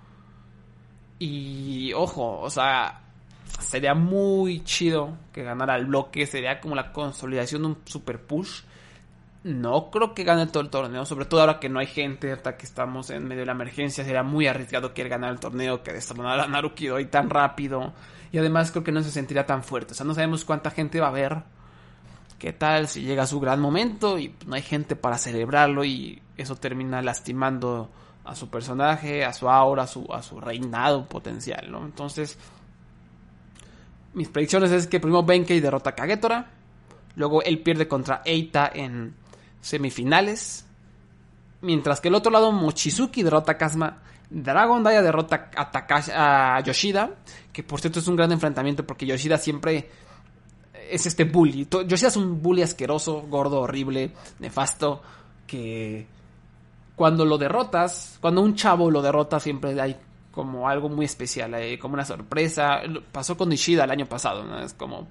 Y ojo, o sea, sería muy chido que ganara el bloque, sería como la consolidación de un super push. No creo que gane todo el torneo, sobre todo ahora que no hay gente, hasta que estamos en medio de la emergencia. Sería muy arriesgado que él ganara el torneo, que destronar a Naruki Doi tan rápido. Y además creo que no se sentiría tan fuerte. O sea, no sabemos cuánta gente va a ver. ¿Qué tal si llega su gran momento y no hay gente para celebrarlo y eso termina lastimando a su personaje, a su aura, a su, a su reinado potencial, ¿no? Entonces, mis predicciones es que primero Benkei derrota a Kagetora. Luego él pierde contra Eita en semifinales. Mientras que el otro lado, Mochizuki derrota a Kazuma. Dragon Daya derrota a, Takashi, a Yoshida. Que por cierto es un gran enfrentamiento porque Yoshida siempre es este bully. Yoshida es un bully asqueroso, gordo, horrible, nefasto. Que cuando lo derrotas, cuando un chavo lo derrota siempre hay como algo muy especial, eh, como una sorpresa. Pasó con Ishida el año pasado, ¿no? Es como...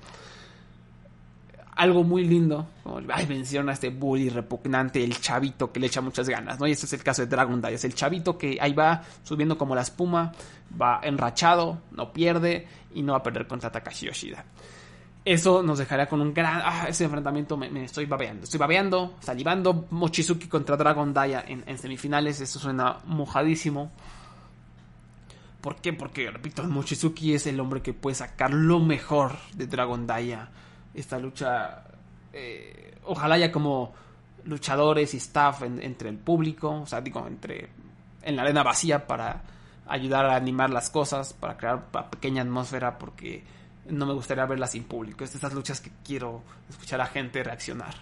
algo muy lindo, como, ay, vencieron a este bully repugnante, el chavito que le echa muchas ganas, ¿no? Y este es el caso de Dragon Daya, es el chavito que ahí va subiendo como la espuma, va enrachado, no pierde y no va a perder contra Takashi Yoshida. Eso nos dejará con un gran... Ah, ese enfrentamiento me, me estoy babeando, estoy babeando, salivando. Mochizuki contra Dragon Daya en, en semifinales, eso suena mojadísimo. ¿Por qué? Porque, repito, Mochizuki es el hombre que puede sacar lo mejor de Dragon Daya. Esta lucha, eh, ojalá haya como luchadores y staff en, entre el público, o sea, digo, entre en la arena vacía para ayudar a animar las cosas, para crear una pequeña atmósfera, porque no me gustaría verlas sin público. Es de esas luchas que quiero escuchar a gente reaccionar.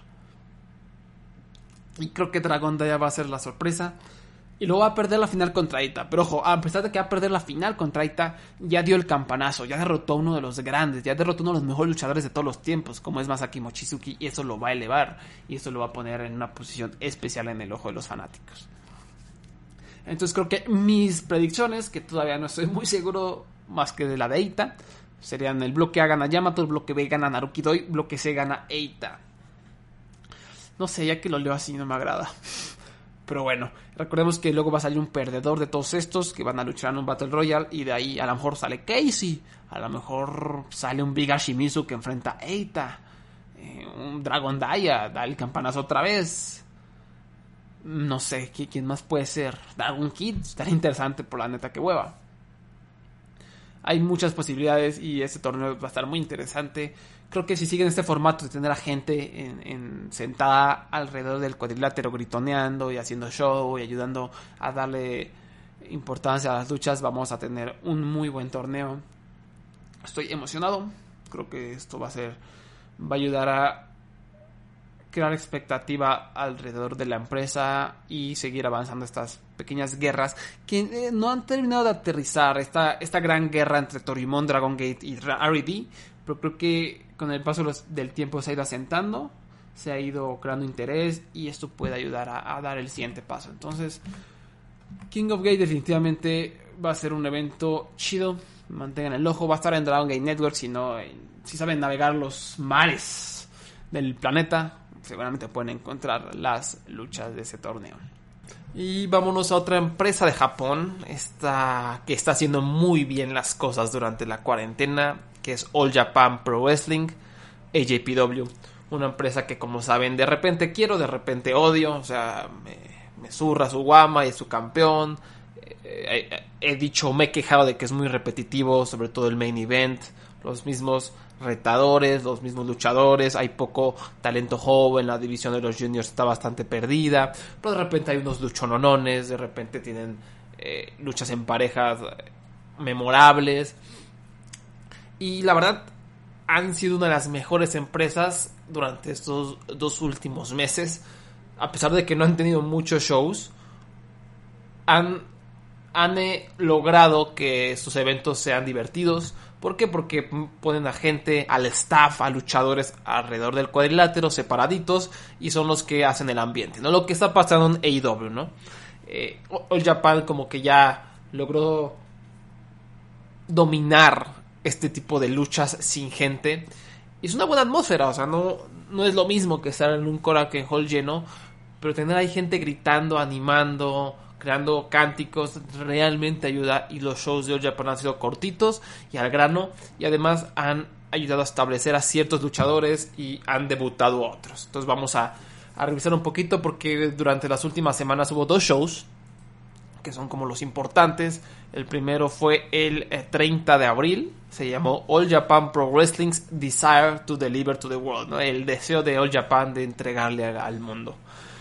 Y creo que Dragon Daya va a ser la sorpresa. Y luego va a perder la final contra Eita. Pero ojo, a pesar de que va a perder la final contra Eita, ya dio el campanazo, ya derrotó a uno de los grandes, ya derrotó a uno de los mejores luchadores de todos los tiempos, como es Masaki Mochizuki, y eso lo va a elevar, y eso lo va a poner en una posición especial en el ojo de los fanáticos. Entonces creo que mis predicciones, que todavía no estoy muy seguro más que de la de Eita, serían: el bloque A gana Yamato, el bloque B gana Naruki Doi, bloque C gana Eita. No sé, ya que lo leo así no me agrada. Pero bueno, recordemos que luego va a salir un perdedor de todos estos que van a luchar en un Battle Royale, y de ahí a lo mejor sale Casey, a lo mejor sale un Big Shimizu que enfrenta a Eita, eh, un Dragon Daya da el campanazo otra vez. No sé, ¿quién más puede ser? Dragon Kid, estaría interesante, por la neta que hueva. Hay muchas posibilidades y este torneo va a estar muy interesante. Creo que si siguen este formato de tener a gente en, en, sentada alrededor del cuadrilátero gritoneando y haciendo show y ayudando a darle importancia a las luchas, vamos a tener un muy buen torneo. Estoy emocionado. Creo que esto va a ser, va a ayudar a crear expectativa alrededor de la empresa y seguir avanzando estas pequeñas guerras que eh, no han terminado de aterrizar. Esta, esta gran guerra entre Torimon, Dragon Gate y R D, pero creo que con el paso los, del tiempo se ha ido asentando, se ha ido creando interés, y esto puede ayudar a, a dar el siguiente paso. Entonces, King of Gate definitivamente va a ser un evento chido. Mantengan el ojo, va a estar en Dragon Gate Network. Si no, en, si saben navegar los mares del planeta, seguramente pueden encontrar las luchas de ese torneo. Y vámonos a otra empresa de Japón, esta que está haciendo muy bien las cosas durante la cuarentena, que es All Japan Pro Wrestling, A J P W. Una empresa que, como saben, de repente quiero, de repente odio. O sea, me, me zurra su Wama y es su campeón. Eh, eh, he dicho, me he quejado de que es muy repetitivo, sobre todo el main event. Los mismos retadores, los mismos luchadores. Hay poco talento joven. La división de los juniors está bastante perdida. Pero de repente hay unos luchononones. De repente tienen eh, luchas en parejas memorables. Y la verdad, han sido una de las mejores empresas durante estos dos últimos meses. A pesar de que no han tenido muchos shows, han, han eh, logrado que sus eventos sean divertidos. ¿Por qué? Porque ponen a gente, al staff, a luchadores alrededor del cuadrilátero, separaditos, y son los que hacen el ambiente, ¿no? Lo que está pasando en A E W, ¿no? Eh, All Japan como que ya logró dominar este tipo de luchas sin gente. Y es una buena atmósfera, o sea, no, no es lo mismo que estar en un Korakuen Hall lleno, pero tener ahí gente gritando, animando, creando cánticos, realmente ayuda. Y los shows de All Japan han sido cortitos y al grano, y además han ayudado a establecer a ciertos luchadores y han debutado a otros. Entonces vamos a, a revisar un poquito, porque durante las últimas semanas hubo dos shows que son como los importantes. El primero fue el eh, treinta de abril, se llamó All Japan Pro Wrestling's Desire to Deliver to the World, ¿no? El deseo de All Japan de entregarle al, al mundo.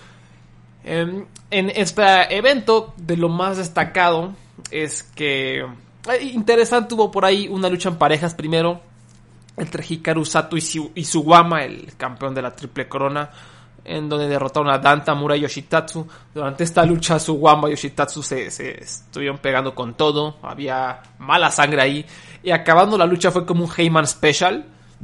Eh, en este evento, de lo más destacado es que eh, interesante, hubo por ahí una lucha en parejas primero entre Hikaru Sato y, su, y Suwama, el campeón de la triple corona, en donde derrotaron a Dan Tamura y Yoshitatsu. Durante esta lucha, Suwama y Yoshitatsu se, se estuvieron pegando con todo. Había mala sangre ahí. Y acabando la lucha fue como un Heyman Special.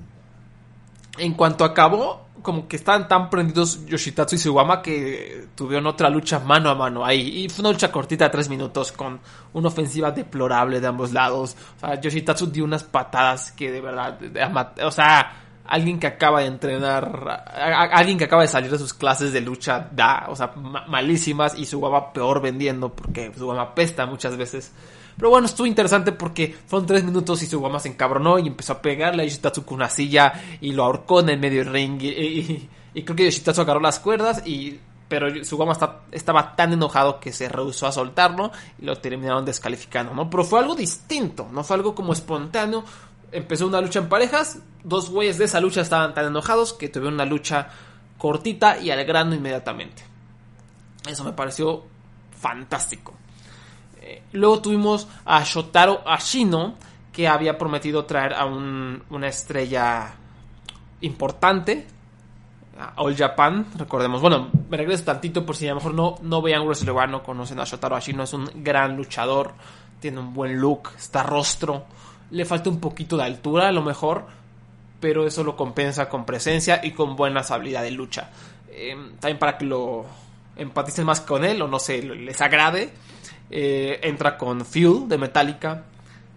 En cuanto acabó, como que estaban tan prendidos Yoshitatsu y Suwama que tuvieron otra lucha mano a mano ahí. Y fue una lucha cortita de tres minutos con una ofensiva deplorable de ambos lados. O sea, Yoshitatsu dio unas patadas que de verdad... De, de, o sea... Alguien que acaba de entrenar, a, a, alguien que acaba de salir de sus clases de lucha da, o sea, ma- malísimas, y Suwama peor vendiendo, porque Suwama pesta muchas veces. Pero bueno, estuvo interesante porque fueron tres minutos y Suwama se encabronó y empezó a pegarle a Yoshitatsu con una silla y lo ahorcó en el medio ring. Y, y, y creo que Yoshitatsu agarró las cuerdas, y pero Suwama está, estaba tan enojado que se rehusó a soltarlo y lo terminaron descalificando, ¿no? Pero fue algo distinto, no fue algo como espontáneo. Empezó una lucha en parejas, dos güeyes de esa lucha estaban tan enojados que tuvieron una lucha cortita y al grano inmediatamente. Eso me pareció fantástico. Eh, luego tuvimos a Shotaro Ashino, que había prometido traer a un, una estrella importante a All Japan. Recordemos, bueno, me regreso tantito por si a lo mejor no, no vean Wrestle One, no conocen a Shotaro Ashino. Es un gran luchador, tiene un buen look, está rostro. Le falta un poquito de altura a lo mejor, pero eso lo compensa con presencia y con buenas habilidades de lucha. Eh, también para que lo empaticen más con él, o no sé, les agrade, eh, entra con Fuel de Metallica.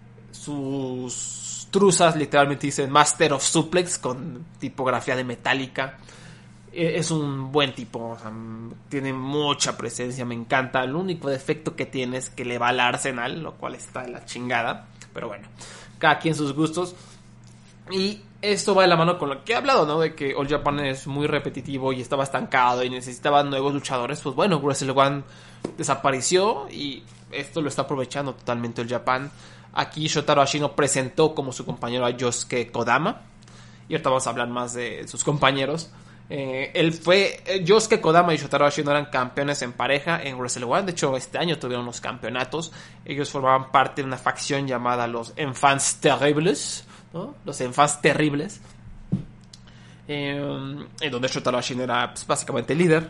Sus truzas literalmente dicen Master of Suplex con tipografía de Metallica. Eh, es un buen tipo, o sea, tiene mucha presencia, me encanta. El único defecto que tiene es que le va al Arsenal, lo cual está de la chingada. Pero bueno, cada quien sus gustos. Y esto va de la mano con lo que he hablado, ¿no? De que All Japan es muy repetitivo y estaba estancado y necesitaba nuevos luchadores. Pues bueno, Wrestle One desapareció y esto lo está aprovechando totalmente All Japan. Aquí Shotaro Ashino presentó como su compañero a Yosuke Kodama. Y ahorita vamos a hablar más de sus compañeros. Eh, él fue eh, Yosuke Kodama y Shotaro Ashino eran campeones en pareja en Wrestle One. De hecho, este año tuvieron los campeonatos. Ellos formaban parte de una facción llamada los Enfants Terribles, ¿no? Los Enfants Terribles, eh, en donde Shotaro Ashino era pues, básicamente el líder.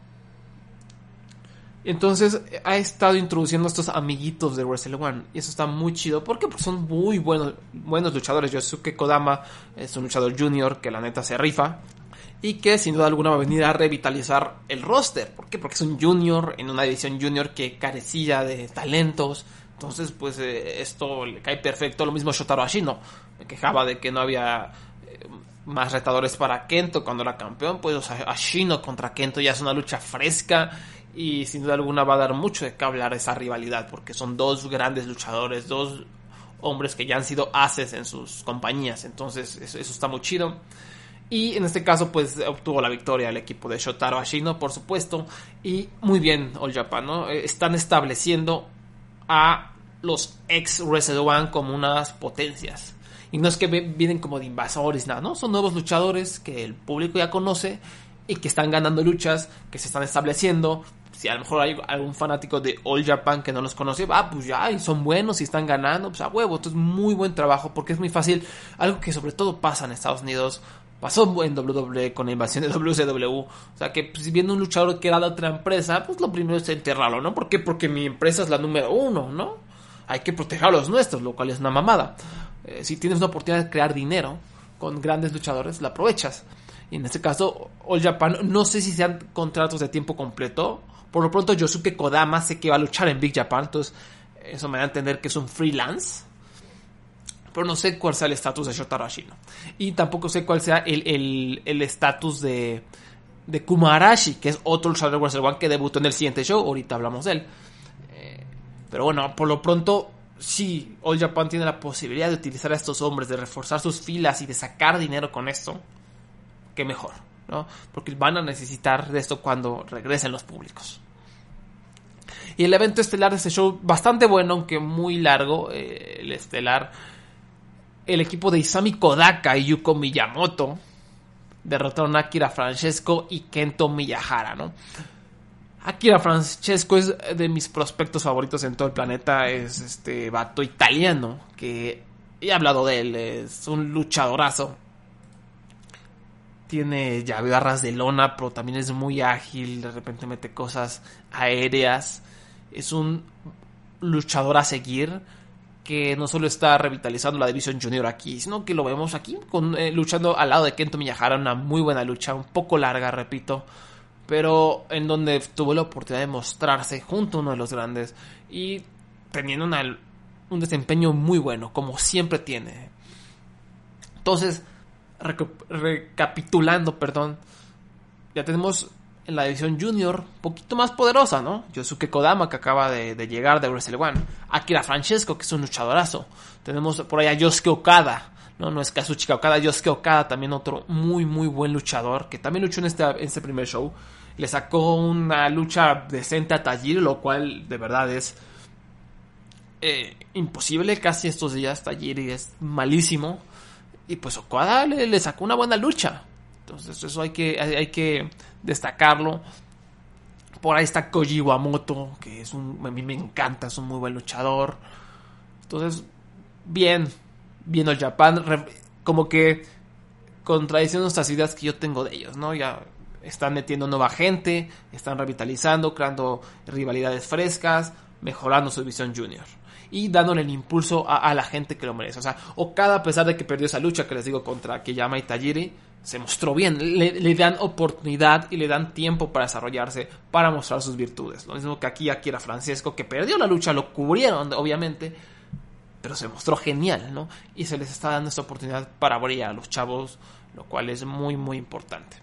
Entonces ha estado introduciendo a estos amiguitos de Wrestle One y eso está muy chido. ¿Por qué? Porque son muy buenos, buenos luchadores. Yosuke Kodama es un luchador junior que la neta se rifa y que sin duda alguna va a venir a revitalizar el roster. ¿Por qué? Porque es un junior en una división junior que carecía de talentos. Entonces pues eh, esto le cae perfecto. Lo mismo Shotaro Ashino, me quejaba de que no había eh, más retadores para Kento cuando era campeón. Pues o sea, Ashino contra Kento ya es una lucha fresca Y sin duda alguna va a dar mucho de qué hablar esa rivalidad, porque son dos grandes luchadores, dos hombres que ya han sido ases en sus compañías. Entonces eso, eso está muy chido. Y en este caso pues obtuvo la victoria el equipo de Shotaro Ashino, por supuesto. Y muy bien All Japan, ¿no? Están estableciendo a los ex Wrestle One como unas potencias. Y no es que vienen como de invasores, nada, ¿no? Son nuevos luchadores que el público ya conoce y que están ganando luchas, que se están estableciendo. Si a lo mejor hay algún fanático de All Japan que no los conoce, ah, pues ya, y son buenos y están ganando, pues a huevo. Entonces muy buen trabajo, porque es muy fácil. Algo que sobre todo pasa en Estados Unidos, pasó en doble u doble u E con la invasión de W C W. O sea que pues, si viendo un luchador que era de otra empresa, pues lo primero es enterrarlo, ¿no? ¿Por qué? Porque mi empresa es la número uno, ¿no? Hay que proteger a los nuestros, lo cual es una mamada. Eh, si tienes una oportunidad de crear dinero con grandes luchadores, la aprovechas. Y en este caso, All Japan, no sé si sean contratos de tiempo completo. Por lo pronto, Yosuke Kodama sé que va a luchar en Big Japan, entonces eso me da a entender que es un freelance. Pero no sé cuál sea el estatus de Shotaro Ashino. Y tampoco sé cuál sea el estatus el, el de, de Kuma Arashi, que es otro luchador de Wrestle One que debutó en el siguiente show. Ahorita hablamos de él. Eh, pero bueno, por lo pronto, sí, All Japan tiene la posibilidad de utilizar a estos hombres, de reforzar sus filas y de sacar dinero con esto. Qué mejor, ¿no? Porque van a necesitar de esto cuando regresen los públicos. Y el evento estelar de este show, bastante bueno, aunque muy largo. Eh, el estelar, el equipo de Isami Kodaka y Yuko Miyamoto derrotaron a Akira Francesco y Kento Miyahara, ¿no? Akira Francesco es de mis prospectos favoritos en todo el planeta. Es este vato italiano que he hablado de él. Es un luchadorazo. Tiene ya garras de lona, pero también es muy ágil. De repente mete cosas aéreas. Es un luchador a seguir, que no solo está revitalizando la división junior aquí, sino que lo vemos aquí con, eh, luchando al lado de Kento Miyahara. Una muy buena lucha, un poco larga, repito, pero en donde tuvo la oportunidad de mostrarse junto a uno de los grandes y teniendo una, un desempeño muy bueno, como siempre tiene. Entonces, reca- recapitulando, perdón, ya tenemos en la división junior un poquito más poderosa, ¿no? Yosuke Kodama, que acaba de, de llegar de Wrestle One. Akira Francesco, que es un luchadorazo. Tenemos por ahí a Yosuke Okada, ¿no? No es Kazuchika Okada, Yosuke Okada, también otro muy, muy buen luchador, que también luchó en este, en este primer show. Le sacó una lucha decente a Tajiri, lo cual de verdad es eh, imposible casi estos días. Tajiri es malísimo. Y pues Okada le, le sacó una buena lucha. Entonces eso hay que, hay, hay que destacarlo. Por ahí está Koji Iwamoto, que es un, a mí me encanta, es un muy buen luchador. Entonces, bien, bien All Japan, re, como que contradiciendo nuestras ideas que yo tengo de ellos, ¿no? Ya están metiendo nueva gente, están revitalizando, creando rivalidades frescas, mejorando su división junior y dándole el impulso a, a la gente que lo merece. O sea, Okada, a pesar de que perdió esa lucha que les digo contra Kiyama y Tajiri, se mostró bien, le, le dan oportunidad y le dan tiempo para desarrollarse, para mostrar sus virtudes. Lo mismo que aquí Akira Francesco, que perdió la lucha, lo cubrieron obviamente, pero se mostró genial, ¿no? Y se les está dando esta oportunidad para brillar a los chavos, lo cual es muy muy importante.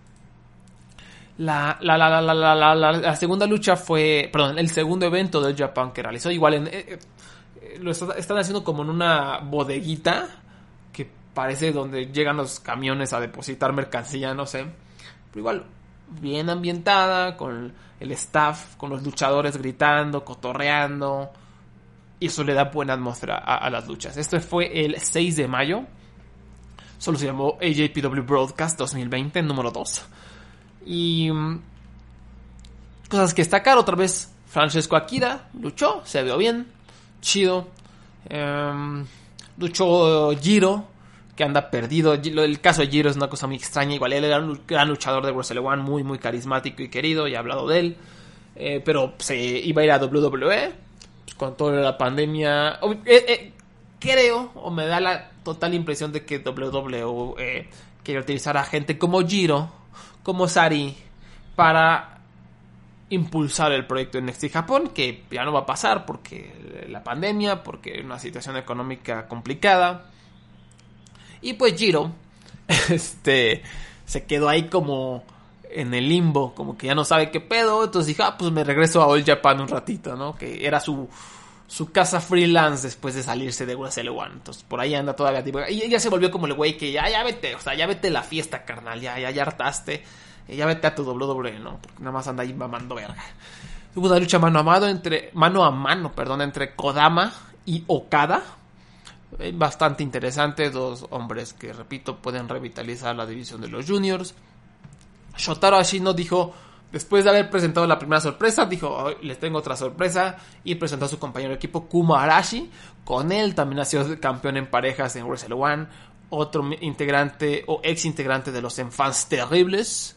La, la, la, la, la, la, la, la, la segunda lucha fue, perdón, el segundo evento de Japan que realizó, igual en, eh, eh, lo está, están haciendo como en una bodeguita, que parece donde llegan los camiones a depositar mercancía, no sé, pero igual bien ambientada, con el staff, con los luchadores gritando, cotorreando, y eso le da buena atmósfera a, a las luchas. Este fue el seis de mayo, solo se llamó A J P W Broadcast dos mil veinte, número dos. Y um, cosas que destacar, otra vez Francesco Akira luchó, se vio bien, chido. Um, luchó Jiro, que anda perdido. El caso de Jiro es una cosa muy extraña. Igual él era un gran luchador de Wrestle One, muy muy carismático y querido, y he hablado de él, eh, pero se iba a ir a W W E pues, con toda la pandemia. eh, eh, creo, o me da la total impresión de que W W E eh, quiere utilizar a gente como Jiro, como Sari, para impulsar el proyecto en N X T Japón, que ya no va a pasar porque la pandemia, porque una situación económica complicada. Y pues Jiro este, se quedó ahí como en el limbo, como que ya no sabe qué pedo. Entonces dije, ah, pues me regreso a All Japan un ratito, ¿no? Que era su, su casa freelance después de salirse de Wrestle One. Entonces por ahí anda todavía. Tipo, y ya se volvió como el güey que ya, ya vete, o sea, ya vete a la fiesta, carnal, ya, ya, ya hartaste. Ya vete a tu doble u doble u E, ¿no? Porque nada más anda ahí mamando verga. Hubo una lucha mano a mano entre, mano a mano, perdón, entre Kodama y Okada. Bastante interesante, dos hombres que, repito, pueden revitalizar la división de los juniors. Shotaro Ashino dijo, después de haber presentado la primera sorpresa, dijo, oh, les tengo otra sorpresa, y presentó a su compañero de equipo Kuma Arashi. Con él también ha sido campeón en parejas en Wrestle One, otro integrante o ex integrante de los Enfants Terribles.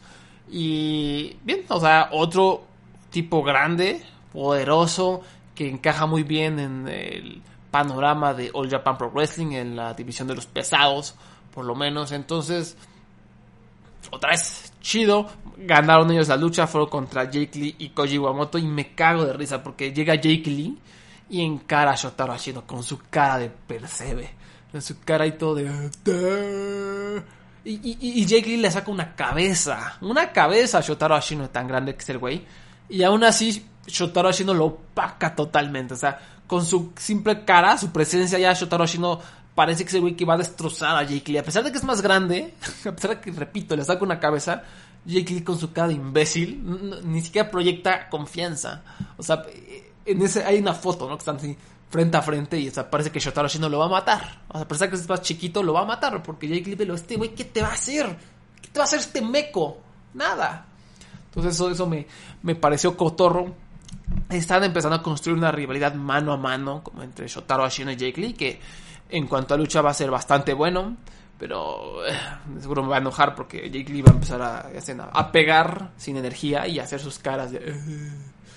Y bien, o sea, otro tipo grande, poderoso, que encaja muy bien en el panorama de All Japan Pro Wrestling, en la división de los pesados, por lo menos. Entonces, otra vez, chido. Ganaron ellos la lucha, fueron contra Jake Lee y Koji Wamoto, y me cago de risa porque llega Jake Lee y encara a Shotaro Ashino con su cara de percebe, con su cara y todo de... Y, y, y Jake Lee le saca una cabeza, una cabeza a Shotaro Ashino, tan grande que es el güey, y aún así Shotaro Ashino lo opaca totalmente. O sea, con su simple cara, su presencia, ya Shotaro Ashino parece que es el güey que va a destrozar a Jake Lee. A pesar de que es más grande, a pesar de que, repito, le saca una cabeza, Jake Lee con su cara de imbécil n- ni siquiera proyecta confianza. O sea, en ese hay una foto, ¿no? Que están así frente a frente, y o sea, parece que Shotaro Ashino lo va a matar. O sea, a pesar de que es más chiquito, lo va a matar, porque Jake Lee, este güey, ¿qué te va a hacer? ¿Qué te va a hacer este meco? Nada. Entonces eso, eso me, me pareció cotorro. Están empezando a construir una rivalidad mano a mano, como entre Shotaro Ashino y Jake Lee, que en cuanto a lucha va a ser bastante bueno, pero eh, seguro me va a enojar porque Jake Lee va a empezar a, a, a pegar sin energía y a hacer sus caras de eh,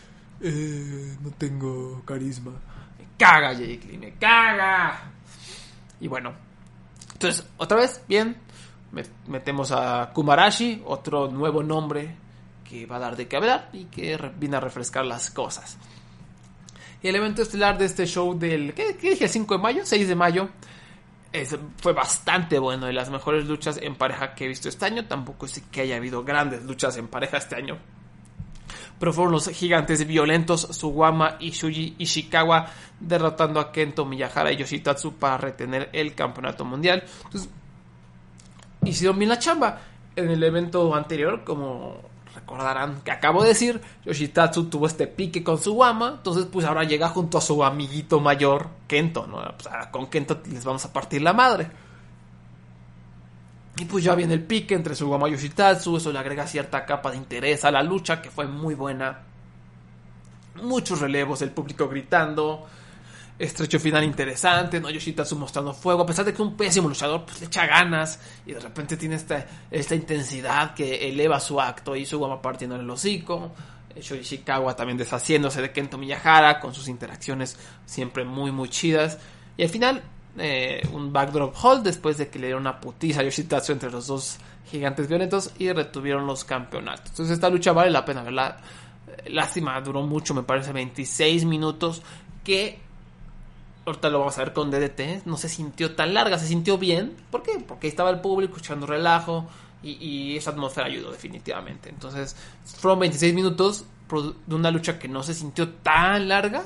eh, no tengo carisma. Me caga Jake Lee, me caga. Y bueno, entonces otra vez, bien, metemos a Kumarashi, otro nuevo nombre que va a dar de qué hablar y que viene a refrescar las cosas. Y el evento estelar de este show del... ¿Qué, qué dije? ¿cinco de mayo? ¿seis de mayo? Es, fue bastante bueno. De las mejores luchas en pareja que he visto este año. Tampoco sé que haya habido grandes luchas en pareja este año, pero fueron los gigantes violentos Suwama y Shuji Ishikawa derrotando a Kento Miyahara y Yoshitatsu para retener el campeonato mundial. Entonces, hicieron bien la chamba. En el evento anterior, como recordarán que acabo de decir, Yoshitatsu tuvo este pique con Suwama. Entonces pues ahora llega junto a su amiguito mayor Kento, ¿no? Pues ahora con Kento les vamos a partir la madre. Y pues ya viene el pique entre Suwama y Yoshitatsu. Eso le agrega cierta capa de interés a la lucha, que fue muy buena. Muchos relevos, el público gritando, estrecho final interesante, ¿no? Yoshitatsu mostrando fuego, a pesar de que es un pésimo luchador, pues le echa ganas y de repente tiene esta, esta intensidad que eleva su acto, y Suwama partiendo en el hocico, Shuji Ishikawa también deshaciéndose de Kento Miyahara con sus interacciones siempre muy muy chidas, y al final eh, un backdrop hold después de que le dieron una putiza a Yoshitatsu entre los dos gigantes violentos y retuvieron los campeonatos. Entonces esta lucha vale la pena verla. Lástima, duró mucho, me parece veintiséis minutos, que ahorita lo vamos a ver con D D T, no se sintió tan larga, se sintió bien. ¿Por qué? Porque estaba el público echando relajo y, y esa atmósfera ayudó definitivamente. Entonces fueron veintiséis minutos de una lucha que no se sintió tan larga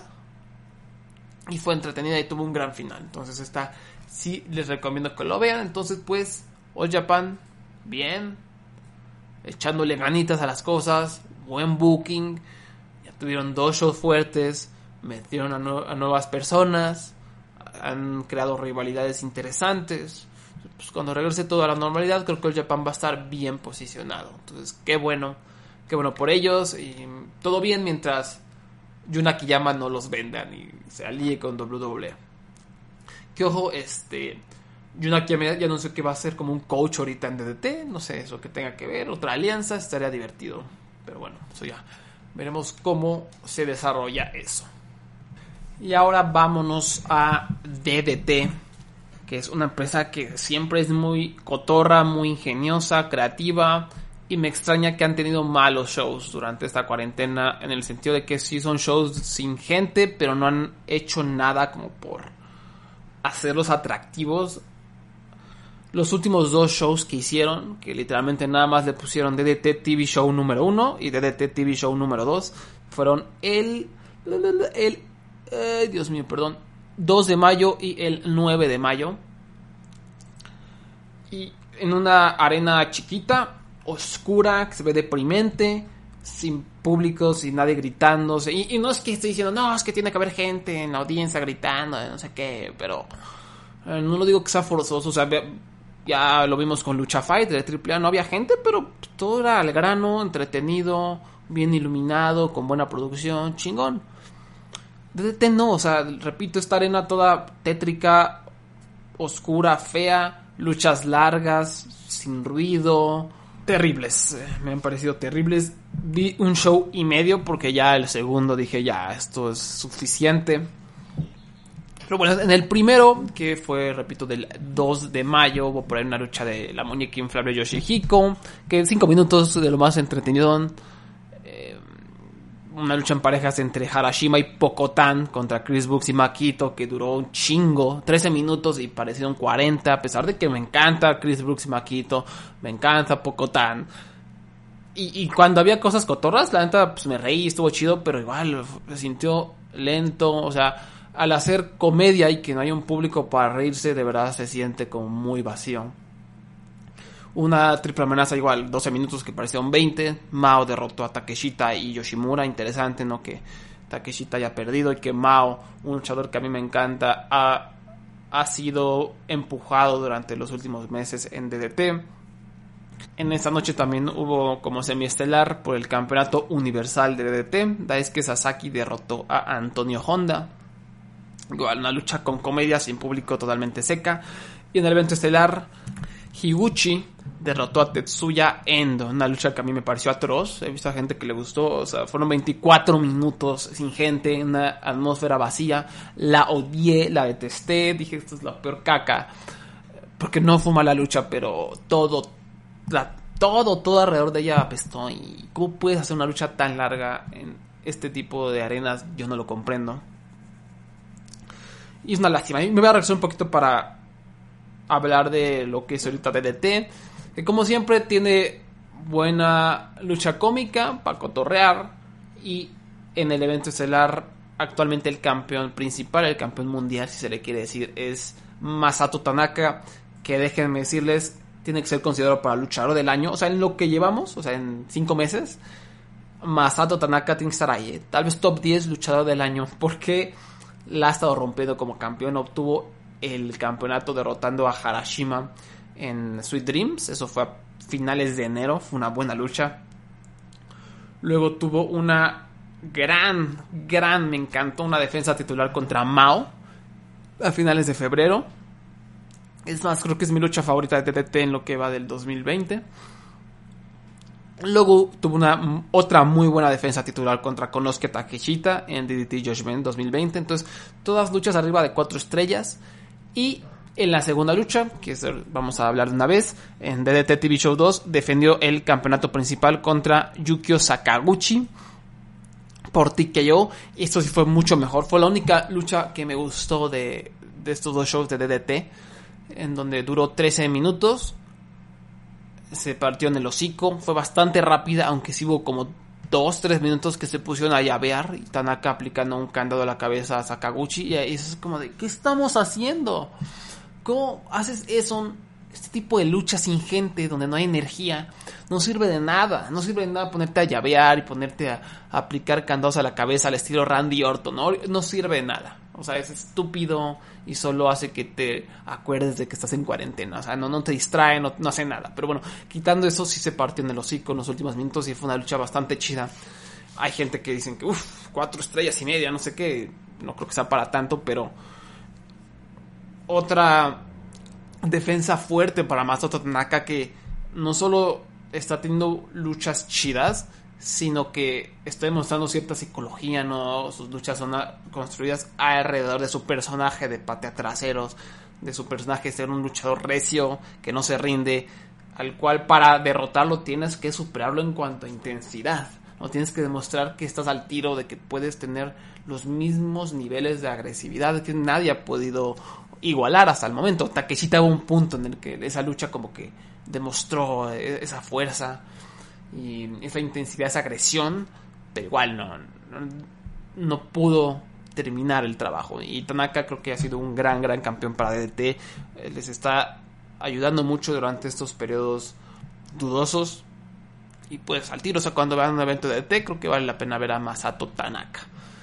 y fue entretenida y tuvo un gran final. Entonces esta sí les recomiendo que lo vean. Entonces pues All Japan, bien, echándole ganitas a las cosas, buen booking, ya tuvieron dos shows fuertes, metieron a, nu- a nuevas personas, han creado rivalidades interesantes. Pues cuando regrese todo a la normalidad, creo que el Japan va a estar bien posicionado. Entonces, qué bueno, qué bueno por ellos. Y todo bien mientras Jun Akiyama no los vendan y se alíe con doble u doble u E. Que ojo, este Jun Akiyama ya anunció que va a ser como un coach ahorita en D D T. No sé, eso que tenga que ver, otra alianza, estaría divertido. Pero bueno, eso ya veremos cómo se desarrolla eso. Y ahora vámonos a D D T, que es una empresa que siempre es muy cotorra, muy ingeniosa, creativa, y me extraña que han tenido malos shows durante esta cuarentena, en el sentido de que sí son shows sin gente, pero no han hecho nada como por hacerlos atractivos. los últimos dos shows que hicieron, que literalmente nada más le pusieron D D T T V Show número uno y D D T T V Show número dos, fueron el, el, eh, Dios mío, perdón, dos de mayo y el nueve de mayo. Y en una arena chiquita, oscura, que se ve deprimente, sin público, sin nadie gritándose. Y, y no es que esté diciendo, no, es que tiene que haber gente en la audiencia gritando, no sé qué, pero eh, no lo digo que sea forzoso, o sea, ya lo vimos con Lucha Fight de Triple A, no había gente, pero todo era al grano, entretenido, bien iluminado, con buena producción, chingón. D D T no, o sea, repito, esta arena toda tétrica, oscura, fea, luchas largas, sin ruido, terribles, me han parecido terribles. Vi un show y medio porque ya el segundo dije, ya, esto es suficiente. Pero bueno, en el primero, que fue, repito, del dos de mayo, hubo por ahí una lucha de la muñeca inflable Yoshihiko, que cinco minutos de lo más entretenido. Eh, una lucha en parejas entre Harashima y Pocotan contra Chris Brooks y Makito, que duró un chingo, trece minutos y parecieron cuarenta, a pesar de que me encanta Chris Brooks y Makito, me encanta Pocotan. Y, y cuando había cosas cotorras, la neta, pues me reí, estuvo chido, pero igual se sintió lento, o sea, al hacer comedia y que no hay un público para reírse, de verdad se siente como muy vacío. Una triple amenaza igual, doce minutos que parecieron veinte. Mao derrotó a Takeshita y Yoshimura. Interesante, ¿no? Que Takeshita haya perdido y que Mao, un luchador que a mí me encanta, ha, ha sido empujado durante los últimos meses en D D T. En esta noche también hubo como semiestelar por el campeonato universal de D D T. Daisuke Sasaki derrotó a Antonio Honda. Igual una lucha con comedia sin público, totalmente seca. Y en el evento estelar, Higuchi derrotó a Tetsuya Endo. Una lucha que a mí me pareció atroz. He visto a gente que le gustó. O sea, fueron veinticuatro minutos sin gente, una atmósfera vacía. La odié, la detesté. Dije, esto es la peor caca. Porque no fue mala lucha, pero todo, la, todo, todo alrededor de ella apestó. ¿Y cómo puedes hacer una lucha tan larga en este tipo de arenas? Yo no lo comprendo. Y es una lástima. Me voy a regresar un poquito para hablar de lo que es ahorita D D T, que como siempre tiene buena lucha cómica para cotorrear. Y en el evento estelar, actualmente el campeón principal, el campeón mundial, si se le quiere decir, es Masato Tanaka, que déjenme decirles, tiene que ser considerado para luchador del año. O sea, en lo que llevamos, o sea, en cinco meses, Masato Tanaka tiene que estar ahí, ¿eh? Tal vez top diez luchador del año, porque la ha estado rompiendo como campeón. Obtuvo el campeonato derrotando a Harashima en Sweet Dreams. Eso fue a finales de enero. Fue una buena lucha. Luego tuvo una gran, gran, me encantó, una defensa titular contra Mao a finales de febrero. Es más, creo que es mi lucha favorita de T T T en lo que va del dos mil veinte. Luego tuvo una otra muy buena defensa titular contra Konosuke Takeshita en D D T Judgment dos mil veinte. Entonces, todas luchas arriba de cuatro estrellas. Y en la segunda lucha, que es, vamos a hablar de una vez, en D D T T V Show dos, defendió el campeonato principal contra Yukio Sakaguchi por T K O. Esto sí fue mucho mejor. Fue la única lucha que me gustó de, de estos dos shows de D D T, en donde duró trece minutos. Se partió en el hocico. Fue bastante rápida, aunque sí hubo como dos tres minutos que se pusieron a llavear. Y Tanaka aplicando un candado a la cabeza a Sakaguchi. Y eso es como de, ¿qué estamos haciendo? ¿Cómo haces eso? Este tipo de lucha sin gente, donde no hay energía, no sirve de nada. No sirve de nada ponerte a llavear y ponerte a, a aplicar candados a la cabeza al estilo Randy Orton. No, no sirve de nada. O sea, es estúpido y solo hace que te acuerdes de que estás en cuarentena. O sea, no, no te distrae, no, no hace nada. Pero bueno, quitando eso, sí se partió en el hocico en los últimos minutos y fue una lucha bastante chida. Hay gente que dicen que, uff, cuatro estrellas y media, no sé qué. No creo que sea para tanto, pero otra defensa fuerte para Masato Tanaka, que no solo está teniendo luchas chidas, sino que está demostrando cierta psicología, ¿no? Sus luchas son construidas alrededor de su personaje de patea traseros, de su personaje ser un luchador recio, que no se rinde, al cual para derrotarlo tienes que superarlo en cuanto a intensidad, ¿no? Tienes que demostrar que estás al tiro, de que puedes tener los mismos niveles de agresividad que nadie ha podido igualar hasta el momento. Takeshita hubo un punto en el que esa lucha como que demostró esa fuerza y esa intensidad, esa agresión, pero igual no, no, no pudo terminar el trabajo. Y Tanaka creo que ha sido un gran, gran campeón para D D T. Les está ayudando mucho durante estos periodos dudosos. Y pues al tiro, o sea, cuando vean un evento de D D T, creo que vale la pena ver a Masato Tanaka.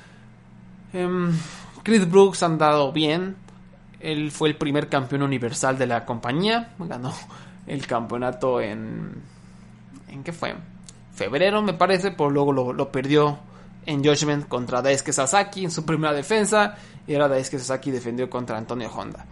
Um, Chris Brooks ha andado bien. Él fue el primer campeón universal de la compañía. Ganó el campeonato en... ¿En qué fue? Febrero, me parece, pero luego lo, lo perdió en Judgment contra Daisuke Sasaki en su primera defensa. Y ahora Daisuke Sasaki defendió contra Antonio Honda.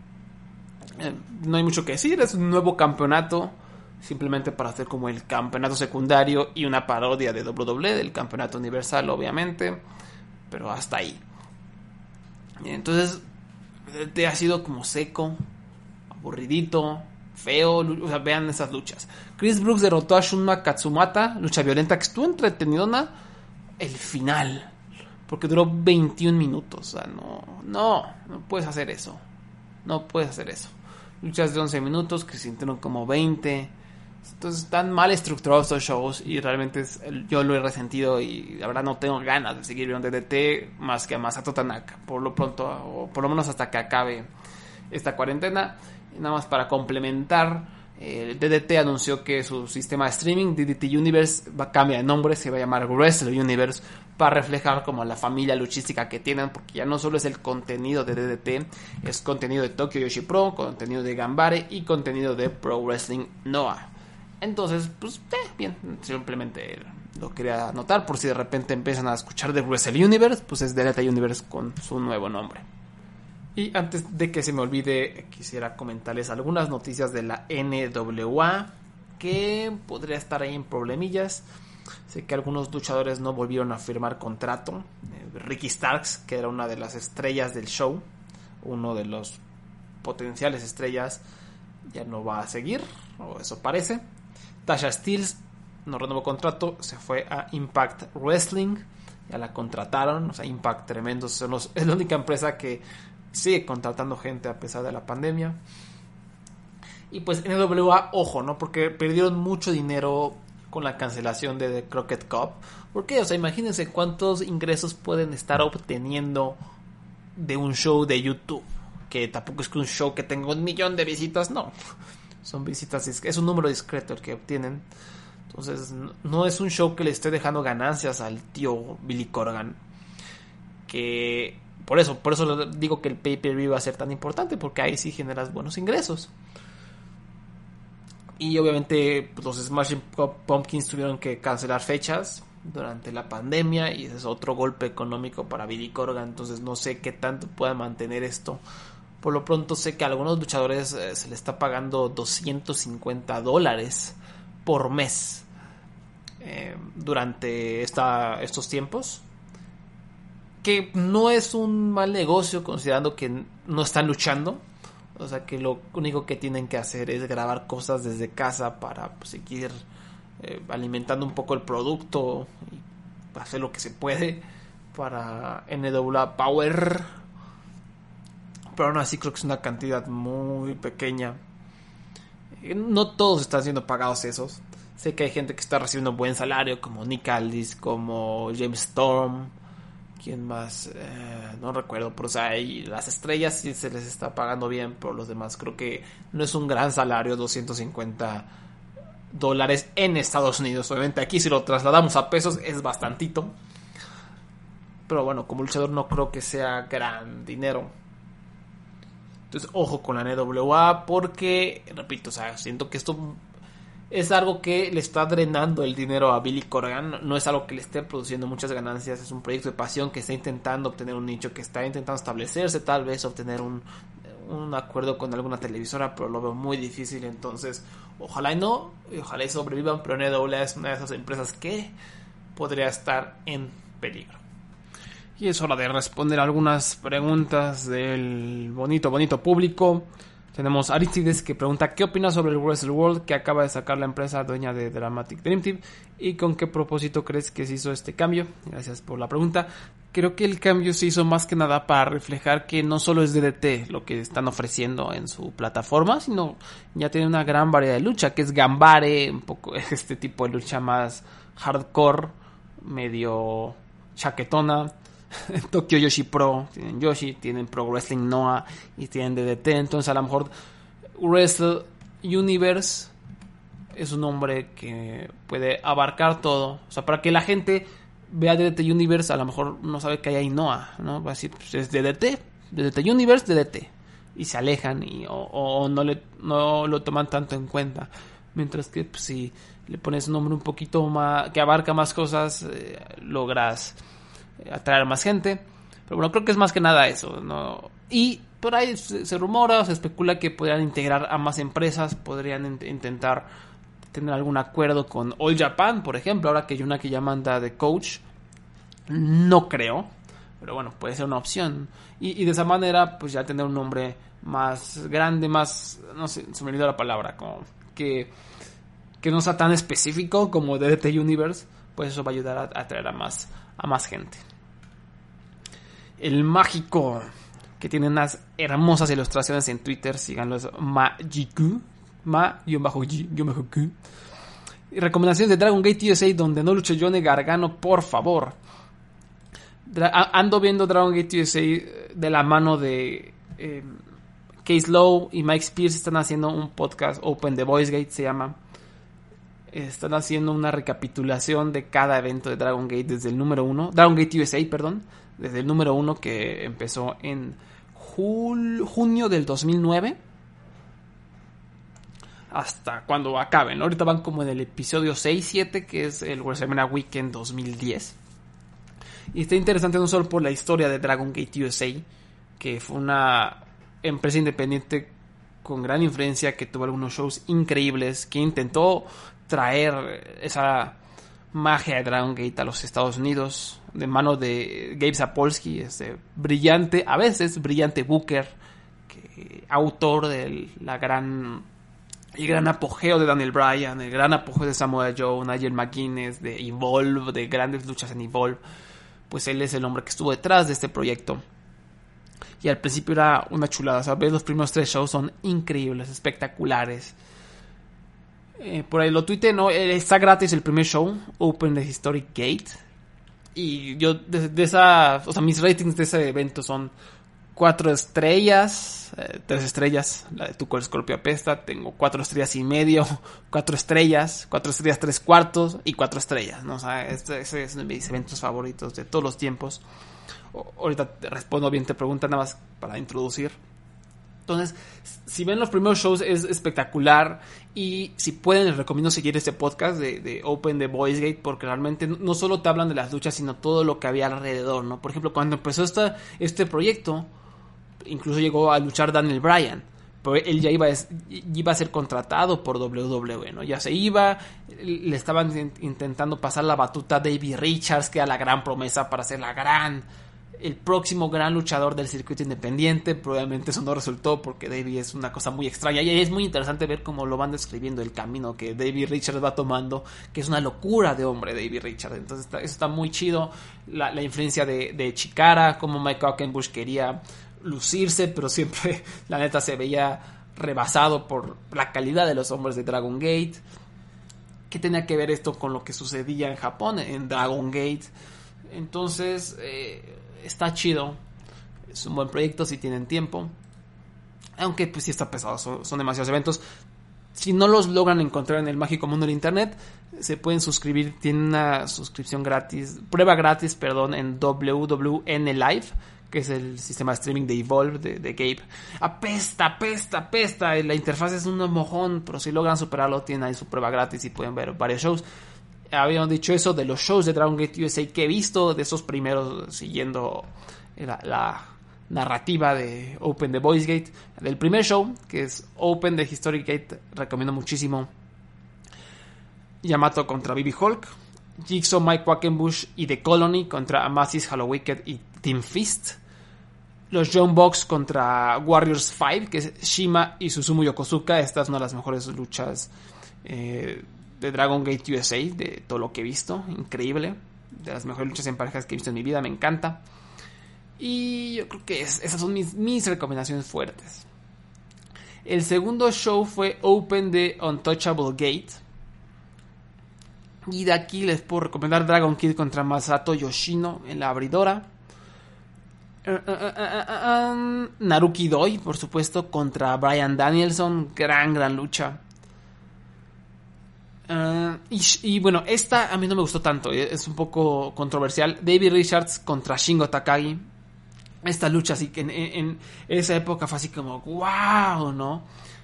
Eh, no hay mucho que decir, es un nuevo campeonato. Simplemente para hacer como el campeonato secundario y una parodia de doble u doble u E del campeonato universal, obviamente. Pero hasta ahí. Entonces, te ha sido como seco, aburridito, feo. O sea, vean esas luchas. Chris Brooks derrotó a Shunma Katsumata, lucha violenta que estuvo entretenidona. El final, porque duró veintiún minutos. O sea, no, no, no puedes hacer eso. No puedes hacer eso. Luchas de once minutos que se sintieron como veinte. Entonces están mal estructurados estos shows y realmente es, yo lo he resentido y la verdad no tengo ganas de seguir viendo D D T más que a Masato Tanaka por lo pronto, o por lo menos hasta que acabe esta cuarentena. Y nada más para complementar, eh, D D T anunció que su sistema de streaming D D T Universe va a cambiar de nombre, se va a llamar Wrestle Universe, para reflejar como la familia luchística que tienen, porque ya no solo es el contenido de D D T, es contenido de Tokyo Yoshi Pro, contenido de Gambare y contenido de Pro Wrestling Noah. Entonces, pues, eh, bien, simplemente lo quería anotar por si de repente empiezan a escuchar de Wrestle Universe, pues es D D T Universe con su nuevo nombre. Y antes de que se me olvide, quisiera comentarles algunas noticias de la N W A que podría estar ahí en problemillas. Sé que algunos luchadores no volvieron a firmar contrato. Eh, Ricky Starks, que era una de las estrellas del show, uno de los potenciales estrellas, ya no va a seguir, o eso parece. Tasha Steelz no renovó contrato, se fue a Impact Wrestling, ya la contrataron. O sea, Impact tremendo, son los, es la única empresa que sigue contratando gente a pesar de la pandemia. Y pues N W A, ojo, ¿no? Porque perdieron mucho dinero con la cancelación de The Crockett Cup. ¿Por qué? O sea, imagínense cuántos ingresos pueden estar obteniendo de un show de YouTube. Que tampoco es que un show que tenga un millón de visitas, no. Son visitas, es un número discreto el que obtienen. Entonces, no es un show que le esté dejando ganancias al tío Billy Corgan. Que por eso, por eso digo que el pay-per-view va a ser tan importante, porque ahí sí generas buenos ingresos. Y obviamente pues, los Smashing Pumpkins tuvieron que cancelar fechas durante la pandemia y ese es otro golpe económico para Billy Corgan. Entonces no sé qué tanto puedan mantener esto. Por lo pronto sé que a algunos luchadores eh, se les está pagando doscientos cincuenta dólares por mes eh, durante esta, estos tiempos. Que no es un mal negocio considerando que no están luchando. O sea que lo único que tienen que hacer es grabar cosas desde casa para pues, seguir eh, alimentando un poco el producto y hacer lo que se puede para N W A Power. Pero aún así creo que es una cantidad muy pequeña. No todos están siendo pagados esos. Sé que hay gente que está recibiendo buen salario, como Nick Aldis, como James Storm. ¿Quién más? Eh, no recuerdo, pero o sea, hay las estrellas sí se les está pagando bien, pero los demás creo que no es un gran salario, doscientos cincuenta dólares en Estados Unidos. Obviamente aquí si lo trasladamos a pesos es bastantito. Pero bueno, como luchador no creo que sea gran dinero. Entonces, ojo con la N W A porque, repito, o sea, siento que esto es algo que le está drenando el dinero a Billy Corgan. No es algo que le esté produciendo muchas ganancias. Es un proyecto de pasión que está intentando obtener un nicho, que está intentando establecerse, tal vez obtener un, un acuerdo con alguna televisora, pero lo veo muy difícil. Entonces, ojalá y no, y ojalá y sobrevivan, pero N W A es una de esas empresas que podría estar en peligro. Y es hora de responder algunas preguntas del bonito, bonito público. Tenemos a Aristides que pregunta ¿qué opinas sobre el Wrestle World que acaba de sacar la empresa dueña de Dramatic Dream Team? ¿Y con qué propósito crees que se hizo este cambio? Gracias por la pregunta. creo que el cambio se hizo más que nada para reflejar que no solo es D D T lo que están ofreciendo en su plataforma, sino ya tiene una gran variedad de lucha, que es Gambare, un poco este tipo de lucha más hardcore, medio chaquetona. Tokyo Yoshi Pro, tienen Yoshi, tienen Pro Wrestling Noah y tienen D D T. Entonces a lo mejor Wrestle Universe es un nombre que puede abarcar todo. O sea, para que la gente vea D D T Universe, a lo mejor no sabe que hay ahí Noah, ¿no? Va a decir, pues es D D T, D D T Universe, D D T. Y se alejan y, o, o no, le, no lo toman tanto en cuenta. Mientras que pues, si le pones un nombre un poquito más, que abarca más cosas, eh, logras atraer más gente. Pero bueno, creo que es más que nada eso, ¿no? Y por ahí se, se rumora, se especula que podrían integrar a más empresas, podrían in- intentar tener algún acuerdo con All Japan, por ejemplo, ahora que Yunaki ya manda de coach. No creo, pero bueno, puede ser una opción. Y, y de esa manera, pues ya tener un nombre más grande, más, no sé, se me olvidó la palabra, como que, que no sea tan específico como D D T Universe, pues eso va a ayudar a, a atraer a más, a más gente. El Mágico, que tiene unas hermosas ilustraciones en Twitter, síganlo, es Magiku, Ma-G-Q. Y recomendaciones de Dragon Gate U S A donde no luche Johnny Gargano, por favor. Dra- ando viendo Dragon Gate U S A de la mano de eh, Case Low y Mike Spears. Están haciendo un podcast, Open the Voice Gate se llama. Están haciendo una recapitulación de cada evento de Dragon Gate desde el número uno, Dragon Gate U S A, perdón, desde el número uno que empezó en jul- junio del dos mil nueve hasta cuando acaben. Ahorita van como en el episodio seis siete, que es el WrestleMania Weekend dos mil diez. Y está interesante no solo por la historia de Dragon Gate U S A, que fue una empresa independiente con gran influencia, que tuvo algunos shows increíbles, que intentó traer esa magia de Dragon Gate a los Estados Unidos, de mano de Gabe Sapolsky, este brillante, a veces brillante booker, que, autor de la gran, el gran apogeo de Daniel Bryan, el gran apogeo de Samoa Joe, Nigel McGuinness, de Evolve, de grandes luchas en Evolve. Pues él es el hombre que estuvo detrás de este proyecto. Y al principio era una chulada, ¿sabes? Los primeros tres shows son increíbles, espectaculares. Eh, por ahí lo tuiteé, ¿no? Está gratis el primer show, Open the Historic Gate. Y yo, de, de esa, o sea, mis ratings de ese evento son cuatro estrellas, eh, tres estrellas, la de Tuco el Scorpio apesta. Tengo cuatro estrellas y medio, cuatro estrellas, cuatro estrellas tres cuartos y cuatro estrellas, ¿no? O sea, este, este es uno de mis eventos favoritos de todos los tiempos. O, ahorita te respondo bien, te preguntan nada más para introducir. Entonces, si ven los primeros shows es espectacular. Y si pueden, les recomiendo seguir este podcast de, de Open the Voice Gate, porque realmente no solo te hablan de las luchas, sino todo lo que había alrededor, ¿no? Por ejemplo, cuando empezó esta, este proyecto, incluso llegó a luchar Daniel Bryan, pero él ya iba a, iba a ser contratado por doble u doble u E, ¿no? Ya se iba, le estaban intentando pasar la batuta a Davey Richards, que era la gran promesa para ser la gran... el próximo gran luchador del circuito independiente. Probablemente eso no resultó, porque Davey es una cosa muy extraña y es muy interesante ver cómo lo van describiendo, el camino que Davey Richards va tomando, que es una locura de hombre Davey Richards. Entonces está, eso está muy chido, la, la influencia de, de Chikara, como Mike Hockenbush quería lucirse, pero siempre la neta se veía rebasado por la calidad de los hombres de Dragon Gate. ¿Qué tenía que ver esto con lo que sucedía en Japón, en Dragon Gate? Entonces eh, está chido, es un buen proyecto si tienen tiempo, aunque pues sí está pesado, son, son demasiados eventos. Si no los logran encontrar en el mágico mundo del internet, se pueden suscribir, tienen una suscripción gratis, prueba gratis, perdón, en W W N Live, que es el sistema de streaming de Evolve, de, de Gabe. Apesta, apesta, apesta, la interfaz es un mojón, pero si logran superarlo, tienen ahí su prueba gratis y pueden ver varios shows. Habíamos dicho eso de los shows de Dragon Gate U S A que he visto, de esos primeros, siguiendo la, la narrativa de Open the Voice Gate. Del primer show, que es Open the Historic Gate, recomiendo muchísimo. Yamato contra B B Hulk, Jigsaw, Mike Quackenbush y The Colony contra Amasis, Hollow Wicked y Team Fist. Los Young Bucks contra Warriors cinco, que es Shima y Susumu Yokosuka. Esta es una de las mejores luchas eh, de Dragon Gate U S A, de todo lo que he visto, increíble. de las mejores luchas en parejas que he visto en mi vida, me encanta. Y yo creo que es, esas son mis, mis recomendaciones fuertes. El segundo show fue Open de Untouchable Gate. Y de aquí les puedo recomendar Dragon Kid contra Masato Yoshino en la abridora. Uh, uh, uh, uh, uh, Naruki Doi, por supuesto, contra Bryan Danielson. Gran, gran lucha. Uh, y, y bueno, esta a mí no me gustó tanto. Es un poco controversial. Davey Richards contra Shingo Takagi. Esta lucha así que en, en, en esa época fue así como wow, ¿no?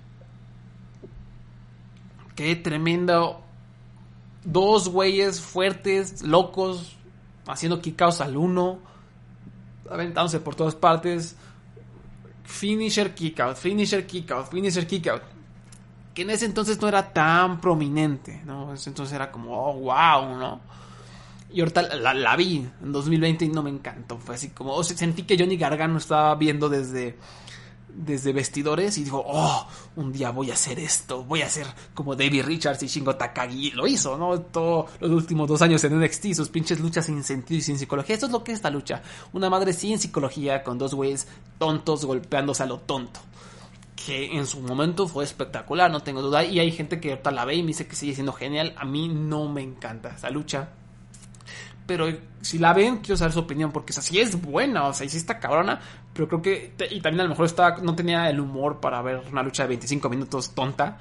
Qué tremendo. Dos güeyes fuertes, locos, haciendo kickouts al uno, aventándose por todas partes. Finisher kickout, finisher kickout, finisher kickout. Que en ese entonces no era tan prominente, ¿no? En ese entonces era como, oh, wow, ¿no? Y ahorita la, la vi en dos mil veinte y no me encantó. Fue así como, oh, sentí que Johnny Gargano estaba viendo desde... desde vestidores y dijo, oh, un día voy a hacer esto, voy a hacer como Davey Richards y Shingo Takagi. Lo hizo, ¿no? Todos los últimos dos años en N X T, sus pinches luchas sin sentido y sin psicología. Eso es lo que es esta lucha. Una madre sin psicología con dos güeyes tontos golpeándose a lo tonto. Que en su momento fue espectacular, no tengo duda. Y hay gente que ahorita la ve y me dice que sigue siendo genial. A mí no me encanta esa lucha. Pero si la ven, quiero saber su opinión, porque o sea, sí es buena, o sea, sí está cabrona, pero creo que, y también a lo mejor estaba, no tenía el humor para ver una lucha de veinticinco minutos tonta,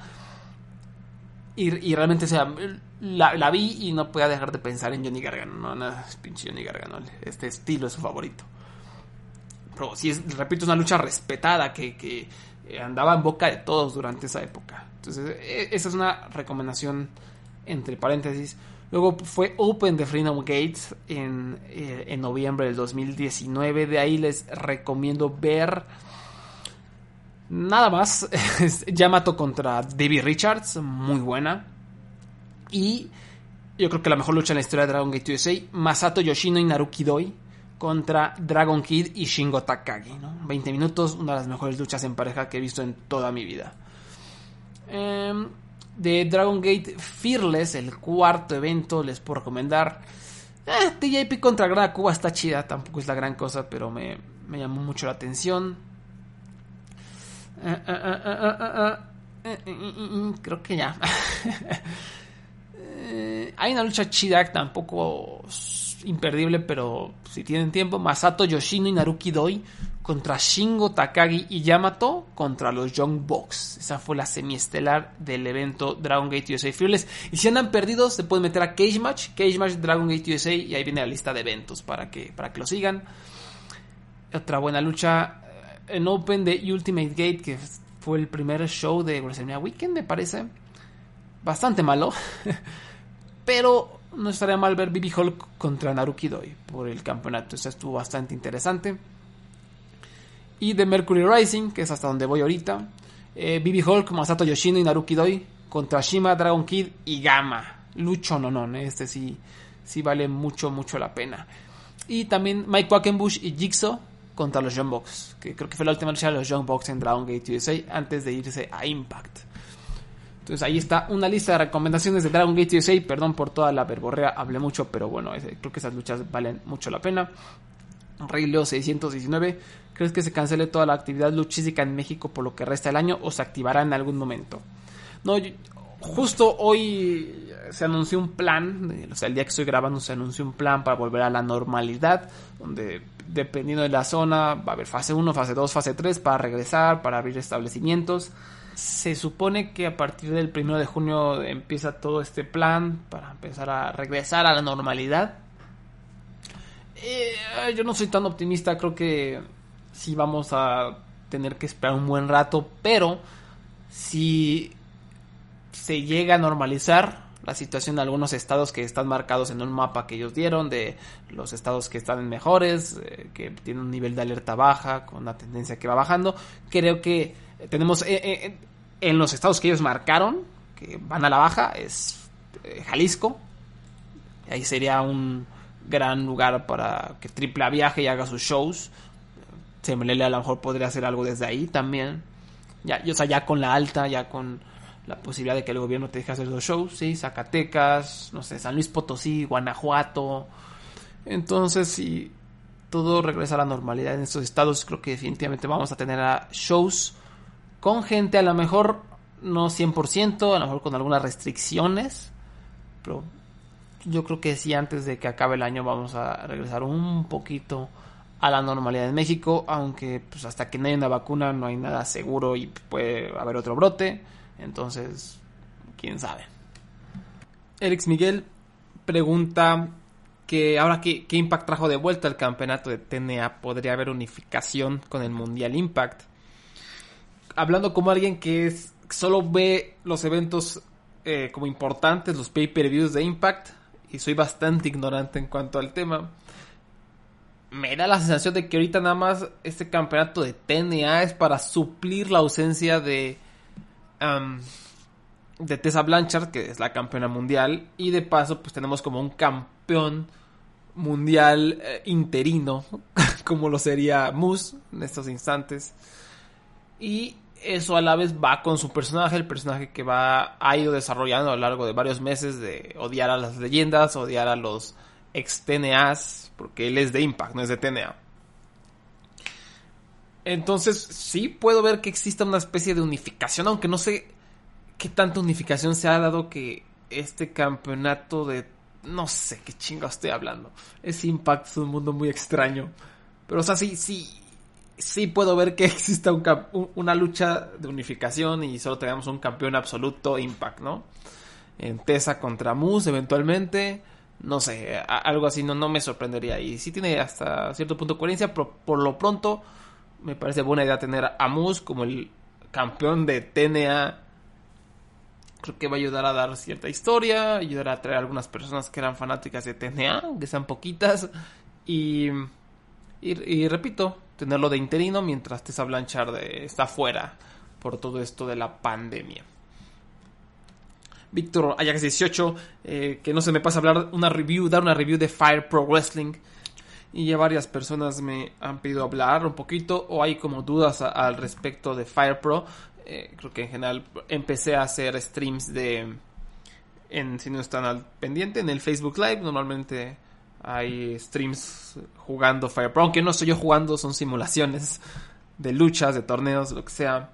y, y realmente, o sea, la, la vi y no podía dejar de pensar en Johnny Gargano, no, no, es pinche Johnny Gargano, este estilo es su favorito. Pero sí es, repito, es una lucha respetada, que, que andaba en boca de todos durante esa época. Entonces, esa es una recomendación entre paréntesis. Luego fue Open de Freedom Gates en, eh, en noviembre del dos mil diecinueve. De ahí les recomiendo ver nada más. Yamato contra Davey Richards, muy buena. Y yo creo que la mejor lucha en la historia de Dragon Gate U S A, Masato Yoshino y Naruki Doi contra Dragon Kid y Shingo Takagi, ¿no? veinte minutos, una de las mejores luchas en pareja que he visto en toda mi vida. Eh... De Dragon Gate Fearless, el cuarto evento, les puedo recomendar eh, T J P contra Gran Cuba, está chida, tampoco es la gran cosa, pero me, me llamó mucho la atención. uh, uh, uh, uh, uh, uh, uh, uh, creo que ya. eh, hay una lucha chida, tampoco imperdible, pero si tienen tiempo, Masato Yoshino y Naruki Doi contra Shingo Takagi y Yamato contra los Young Bucks. Esa fue la semiestelar del evento Dragon Gate U S A Fearless. Y si andan perdidos, se pueden meter a Cage Match, Cage Match Dragon Gate U S A, y ahí viene la lista de eventos para que, para que lo sigan. Otra buena lucha en Open de Ultimate Gate, que fue el primer show de WrestleMania Weekend, me parece. Bastante malo. Pero no estaría mal ver B B Hulk contra Naruki Doi por el campeonato. Eso estuvo bastante interesante. Y de Mercury Rising, que es hasta donde voy ahorita, eh, B B Hulk, Masato Yoshino y Naruki Doi contra Shima, Dragon Kid y Gamma. Lucho no no, este sí, sí vale mucho, mucho la pena. Y también Mike Quackenbush y Jigsaw contra los Young Bucks, que creo que fue la última lucha de los Young Bucks en Dragon Gate U S A antes de irse a Impact. Entonces ahí está una lista de recomendaciones de Dragon Gate U S A. Perdón por toda la verborrea, hablé mucho, pero bueno, creo que esas luchas valen mucho la pena. Rey Leo seiscientos diecinueve, ¿crees que se cancele toda la actividad luchística en México por lo que resta del año o se activará en algún momento? No, yo, justo hoy se anunció un plan, o sea, el día que estoy grabando se anunció un plan para volver a la normalidad, donde dependiendo de la zona va a haber fase uno, fase dos, fase tres para regresar, para abrir establecimientos. Se supone que a partir del primero de junio empieza todo este plan para empezar a regresar a la normalidad. Eh, yo no soy tan optimista, creo que sí vamos a tener que esperar un buen rato, pero si se llega a normalizar la situación de algunos estados que están marcados en un mapa que ellos dieron, de los estados que están mejores, eh, que tienen un nivel de alerta baja, con una tendencia que va bajando, creo que tenemos eh, eh, en los estados que ellos marcaron, que van a la baja, es eh, Jalisco, ahí sería un gran lugar para que Triple A viaje y haga sus shows. C M L L a lo mejor podría hacer algo desde ahí también. Ya, o sea, ya con la alta, ya con la posibilidad de que el gobierno te deje hacer los shows, sí, Zacatecas, no sé, San Luis Potosí, Guanajuato. Entonces, si todo regresa a la normalidad en estos estados, creo que definitivamente vamos a tener a shows con gente, a lo mejor no cien por ciento, a lo mejor con algunas restricciones, pero yo creo que sí, antes de que acabe el año vamos a regresar un poquito a la normalidad en México, aunque pues hasta que no haya una vacuna no hay nada seguro y puede haber otro brote, entonces quién sabe. Alex Miguel pregunta que ahora qué, qué Impact trajo de vuelta el campeonato de T N A. ¿Podría haber unificación con el Mundial Impact? Hablando como alguien que es, solo ve los eventos eh, como importantes, los pay-per-views de Impact, y soy bastante ignorante en cuanto al tema, me da la sensación de que ahorita nada más este campeonato de T N A es para suplir la ausencia de um, de Tessa Blanchard, que es la campeona mundial, y de paso pues tenemos como un campeón mundial eh, interino, como lo sería Moose en estos instantes, y eso a la vez va con su personaje, el personaje que va ha ido desarrollando a lo largo de varios meses, de odiar a las leyendas, odiar a los ex T N As, porque él es de Impact, no es de T N A. Entonces sí puedo ver que exista una especie de unificación, aunque no sé qué tanta unificación se ha dado, que este campeonato de... no sé qué chinga estoy hablando. Es Impact, es un mundo muy extraño. Pero o sea, sí, sí, sí puedo ver que exista un, un, una lucha de unificación y solo tengamos un campeón absoluto Impact, ¿no? En Tessa contra Moose eventualmente. No sé, a, algo así no, no me sorprendería. Y sí tiene hasta cierto punto de coherencia, pero por lo pronto me parece buena idea tener a Moose como el campeón de T N A. Creo que va a ayudar a dar cierta historia, ayudar a atraer a algunas personas que eran fanáticas de T N A, que sean poquitas. Y, y, y repito, tenerlo de interino mientras Tessa Blanchard está fuera por todo esto de la pandemia. Víctor Ajax dieciocho, eh, que no se me pasa hablar una review, dar una review de Fire Pro Wrestling. Y ya varias personas me han pedido hablar un poquito, o hay como dudas a, al respecto de Fire Pro. Eh, creo que en general empecé a hacer streams de, en, si no están al pendiente, en el Facebook Live. Normalmente hay streams jugando Fire Pro, aunque no estoy yo jugando, son simulaciones de luchas, de torneos, lo que sea.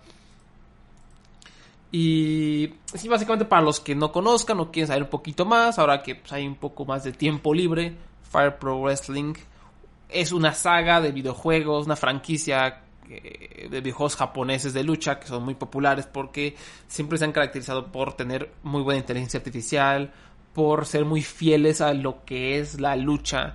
Y sí, básicamente para los que no conozcan o quieren saber un poquito más, ahora que pues, hay un poco más de tiempo libre, Fire Pro Wrestling es una saga de videojuegos, una franquicia de videojuegos japoneses de lucha que son muy populares porque siempre se han caracterizado por tener muy buena inteligencia artificial, por ser muy fieles a lo que es la lucha,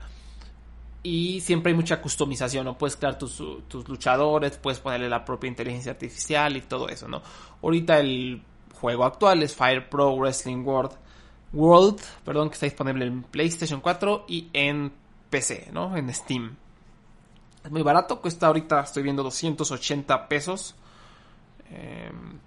y siempre hay mucha customización, ¿no? Puedes crear tus, tus luchadores, puedes ponerle la propia inteligencia artificial y todo eso, ¿no? Ahorita el juego actual es Fire Pro Wrestling World, World, perdón, que está disponible en PlayStation cuatro y en P C, ¿no? En Steam. Es muy barato, cuesta ahorita, estoy viendo doscientos ochenta pesos. Eh,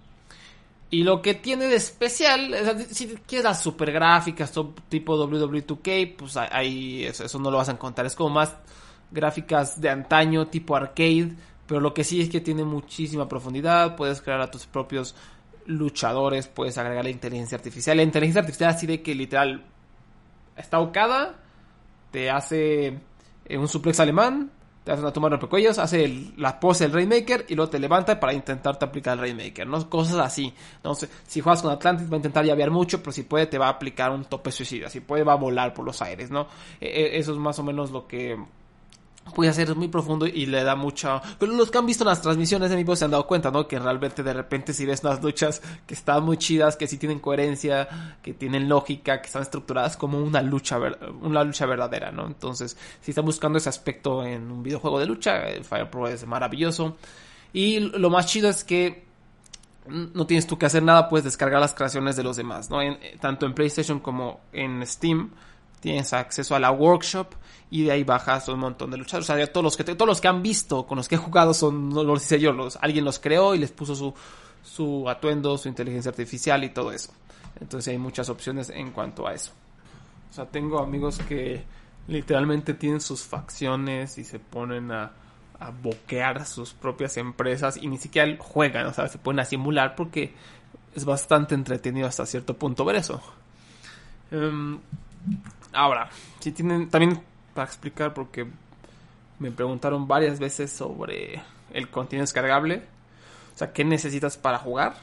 y lo que tiene de especial, o sea, si quieres las super gráficas, tipo W W E dos K, pues ahí eso, eso no lo vas a encontrar. Es como más gráficas de antaño, tipo arcade. Pero lo que sí es que tiene muchísima profundidad. Puedes crear a tus propios luchadores, puedes agregar la inteligencia artificial. La inteligencia artificial así de que literal está ahogada, te hace un suplex alemán, te hace una toma de rompecuellos, hace el, la pose del Rainmaker y luego te levanta para intentarte aplicar el Rainmaker, ¿no? Cosas así. Entonces, si juegas con Atlantis va a intentar llavear mucho, pero si puede te va a aplicar un tope suicida, si puede va a volar por los aires, ¿no? E- eso es más o menos lo que puede hacer, es muy profundo y le da mucha... Pero los que han visto las transmisiones de mi voz se han dado cuenta, ¿no? Que realmente de repente si ves unas luchas que están muy chidas, que sí tienen coherencia, que tienen lógica, que están estructuradas como una lucha ver... una lucha verdadera, ¿no? Entonces, si están buscando ese aspecto en un videojuego de lucha, Fire Pro es maravilloso. Y lo más chido es que no tienes tú que hacer nada, puedes descargar las creaciones de los demás, ¿no? En, tanto en PlayStation como en Steam tienes acceso a la workshop y de ahí bajas un montón de luchadores. O sea, todos los que todos los que han visto, con los que he jugado, son, no los hice yo, los, alguien los creó y les puso su, su atuendo, su inteligencia artificial y todo eso. Entonces hay muchas opciones en cuanto a eso. O sea, tengo amigos que literalmente tienen sus facciones y se ponen a, a boquear sus propias empresas y ni siquiera juegan, o sea, se ponen a simular porque es bastante entretenido hasta cierto punto ver eso. Um, ahora, si tienen, también para explicar, porque me preguntaron varias veces sobre el contenido descargable, o sea, qué necesitas para jugar.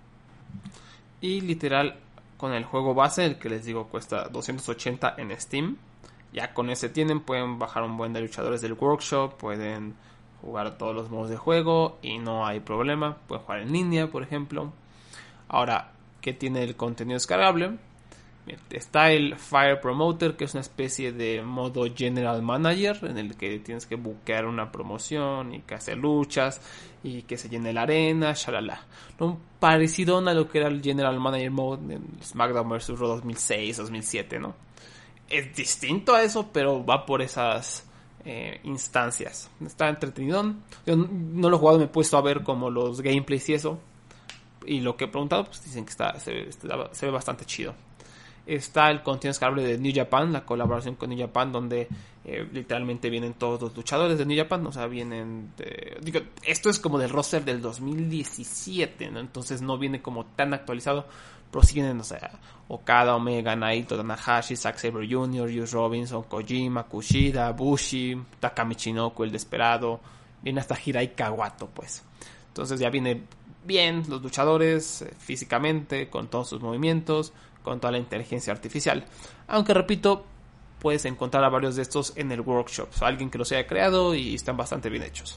Y literal, con el juego base, el que les digo cuesta doscientos ochenta en Steam, ya con ese tienen, pueden bajar un buen de luchadores del workshop, pueden jugar todos los modos de juego y no hay problema, pueden jugar en línea, por ejemplo. Ahora, ¿qué tiene el contenido descargable? Está el Fire Promoter, que es una especie de modo General Manager, en el que tienes que buquear una promoción y que hacer luchas y que se llene la arena, shalala. ¿No? Parecido a lo que era el General Manager Mode en SmackDown versus. Raw dos mil seis, dos mil siete, ¿no? Es distinto a eso, pero va por esas eh, instancias. Está entretenido. Yo no lo he jugado, me he puesto a ver como los gameplays y eso. Y lo que he preguntado, pues dicen que está, se, está, se ve bastante chido. Está el contenido descargable de New Japan, la colaboración con New Japan, donde eh, literalmente vienen todos los luchadores de New Japan. O sea, vienen de, digo, esto es como del roster del dos mil diecisiete, ¿no? Entonces no viene como tan actualizado. Pero sí vienen, o sea, Okada, Omega, Naito, Tanahashi, Zack Sabre junior, Juice Robinson, Kojima, Kushida, Bushi, Taka Michinoku, el Desperado. Viene hasta Hirai Kawato, pues. Entonces ya viene bien los luchadores, eh, físicamente, con todos sus movimientos, con toda la inteligencia artificial. Aunque repito, puedes encontrar a varios de estos en el workshop. O sea, alguien que los haya creado y están bastante bien hechos.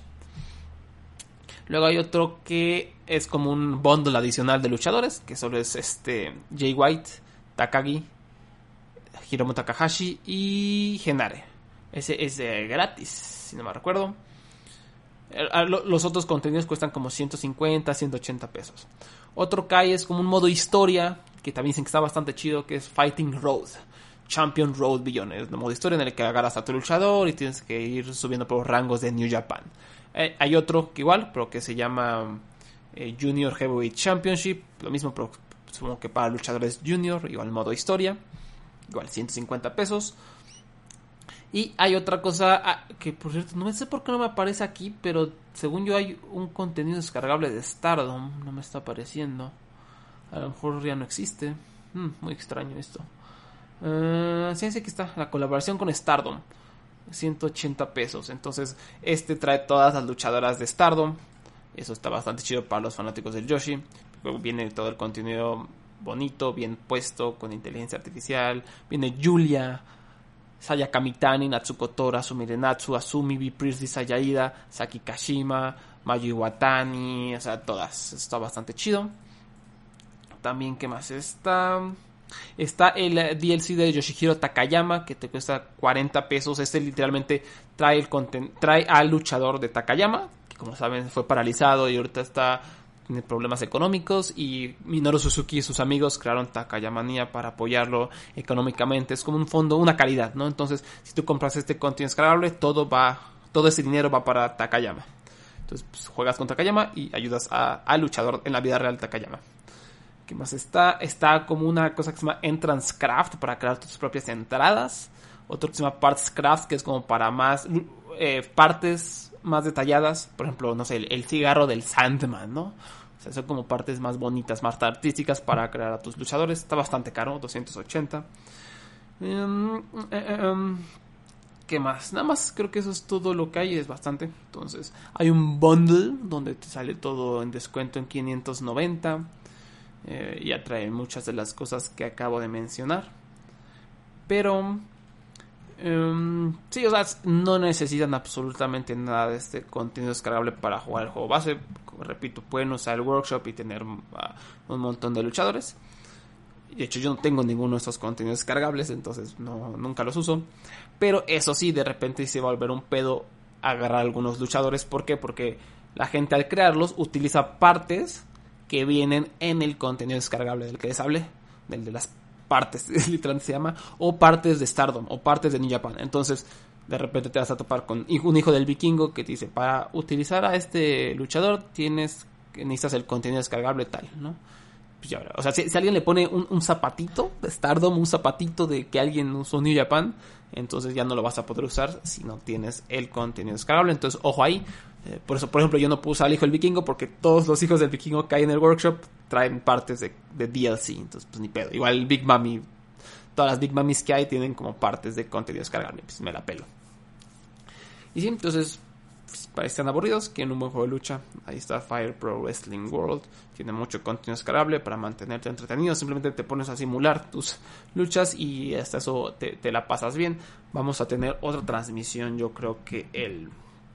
Luego hay otro que es como un bundle adicional de luchadores, que solo es este Jay White, Takagi, Hiromu Takahashi y Henare. Ese es eh, gratis, si no me recuerdo. Los otros contenidos cuestan como ciento cincuenta, ciento ochenta pesos. Otro que hay es como un modo historia, que también dicen que está bastante chido, que es Fighting Road, Champion Road Beyond. Es un modo historia en el que agarras a tu luchador y tienes que ir subiendo por los rangos de New Japan. Eh, hay otro que igual, pero que se llama eh, Junior Heavyweight Championship. Lo mismo, pero supongo que para luchadores junior, igual modo historia. Igual ciento cincuenta pesos. Y hay otra cosa que, por cierto, no sé por qué no me aparece aquí, pero según yo hay un contenido descargable de Stardom. No me está apareciendo. A lo mejor ya no existe. Hmm, muy extraño esto. Uh, sí, sí que está. La colaboración con Stardom. ciento ochenta pesos. Entonces, este trae todas las luchadoras de Stardom. Eso está bastante chido para los fanáticos del Joshi. Viene todo el contenido bonito, bien puesto, con inteligencia artificial. Viene Julia, Saya Kamitani, Natsuko Tora, Sumire Natsu, Asumi, B. Priestley, Sayaida, Saki Kashima, Mayu Iwatani, o sea, todas. Está bastante chido. También, ¿qué más está? Está el D L C de Yoshihiro Takayama, que te cuesta cuarenta pesos. Este literalmente trae el conten- trae al luchador de Takayama, que como saben fue paralizado y ahorita está tiene problemas económicos, y Minoru Suzuki y sus amigos crearon Takayamania para apoyarlo económicamente. Es como un fondo, una caridad, ¿no? Entonces, si tú compras este contenido descargable, todo va, todo ese dinero va para Takayama. Entonces, pues, juegas con Takayama y ayudas al luchador en la vida real Takayama. ¿Qué más está? Está como una cosa que se llama Entrance Craft para crear tus propias entradas. Otro que se llama Parts Craft, que es como para más eh, partes más detalladas. Por ejemplo, no sé, el, el cigarro del Sandman, ¿no? O sea, son como partes más bonitas, más artísticas para crear a tus luchadores. Está bastante caro, doscientos ochenta. Um, eh, um, ¿Qué más? Nada más creo que eso es todo lo que hay, es bastante. Entonces, hay un bundle donde te sale todo en descuento en quinientos noventa. Eh, y atrae muchas de las cosas que acabo de mencionar. Pero um, sí, o sea, no necesitan absolutamente nada de este contenido descargable para jugar el juego base. Como repito, pueden usar el workshop y tener uh, un montón de luchadores. De hecho, yo no tengo ninguno de estos contenidos descargables, entonces no, nunca los uso. Pero eso sí, de repente se va a volver un pedo agarrar algunos luchadores. ¿Por qué? Porque la gente al crearlos utiliza partes que vienen en el contenido descargable del que les hablé, del de las partes, literalmente se llama, o partes de Stardom, o partes de New Japan. Entonces, de repente te vas a topar con un hijo del vikingo que te dice, para utilizar a este luchador, tienes que necesitas el contenido descargable tal, ¿no? Pues ya, o sea, si, si alguien le pone un, un zapatito de Stardom, un zapatito de que alguien usó New Japan, entonces ya no lo vas a poder usar si no tienes el contenido descargable. Entonces, ojo ahí, Eh, por eso, por ejemplo, yo no puse al hijo del vikingo porque todos los hijos del vikingo que hay en el workshop traen partes de, de D L C. Entonces, pues ni pedo. Igual el Big Mami, todas las Big Mamis que hay tienen como partes de contenido descargable. Pues me la pelo. Y sí, entonces, pues, para que estén aburridos, quieren un buen juego de lucha. Ahí está Fire Pro Wrestling World. Tiene mucho contenido descargable para mantenerte entretenido. Simplemente te pones a simular tus luchas y hasta eso te, te la pasas bien. Vamos a tener otra transmisión, yo creo que el...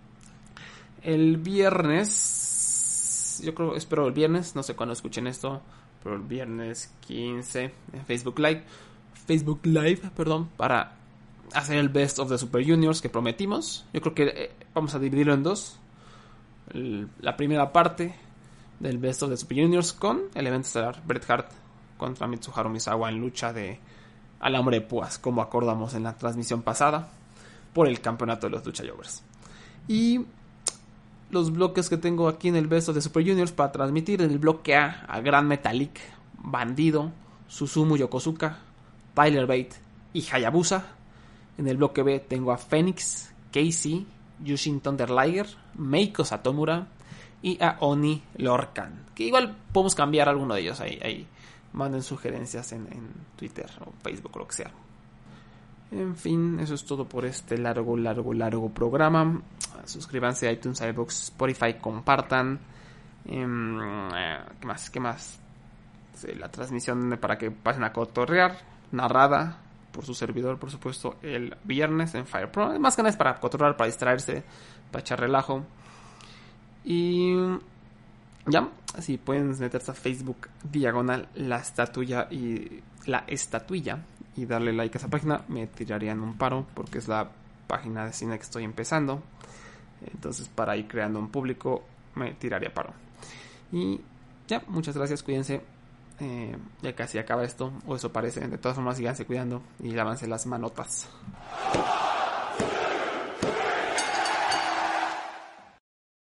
El viernes, yo creo, espero el viernes, no sé cuándo escuchen esto, pero el viernes quince en Facebook Live, Facebook Live, perdón, para hacer el Best of the Super Juniors que prometimos. Yo creo que eh, vamos a dividirlo en dos. El, la primera parte del Best of the Super Juniors con el evento estelar Bret Hart contra Mitsuharu Misawa en lucha de alambre de púas, como acordamos en la transmisión pasada, por el campeonato de los Lucha Jovers. Y los bloques que tengo aquí en el Best of the Super Juniors para transmitir: en el bloque A, a Gran Metalik, Bandido, Susumu Yokosuka, Tyler Bate y Hayabusa. En el bloque B tengo a Phoenix, Casey, Yushin Thunder Liger, Meiko Satomura y a Oni Lorcan. Que igual podemos cambiar alguno de ellos. Ahí, ahí manden sugerencias en, en Twitter o Facebook o lo que sea. En fin, eso es todo por este largo, largo, largo programa. Suscríbanse a iTunes, iVoox, Spotify, compartan. Eh, ¿Qué más? ¿Qué más? Sí, la transmisión para que pasen a cotorrear, narrada por su servidor, por supuesto, el viernes en Fire Pro. Más que nada es para cotorrear, para distraerse, para echar relajo. Y ya, así pueden meterse a Facebook, diagonal, la estatuilla y la estatuilla. Y darle like a esa página, me tirarían un paro porque es la página de cine que estoy empezando. Entonces, para ir creando un público, me tiraría paro. Y ya, muchas gracias, cuídense. Eh, ya casi acaba esto, o eso parece. De todas formas, síganse cuidando y lávanse las manotas.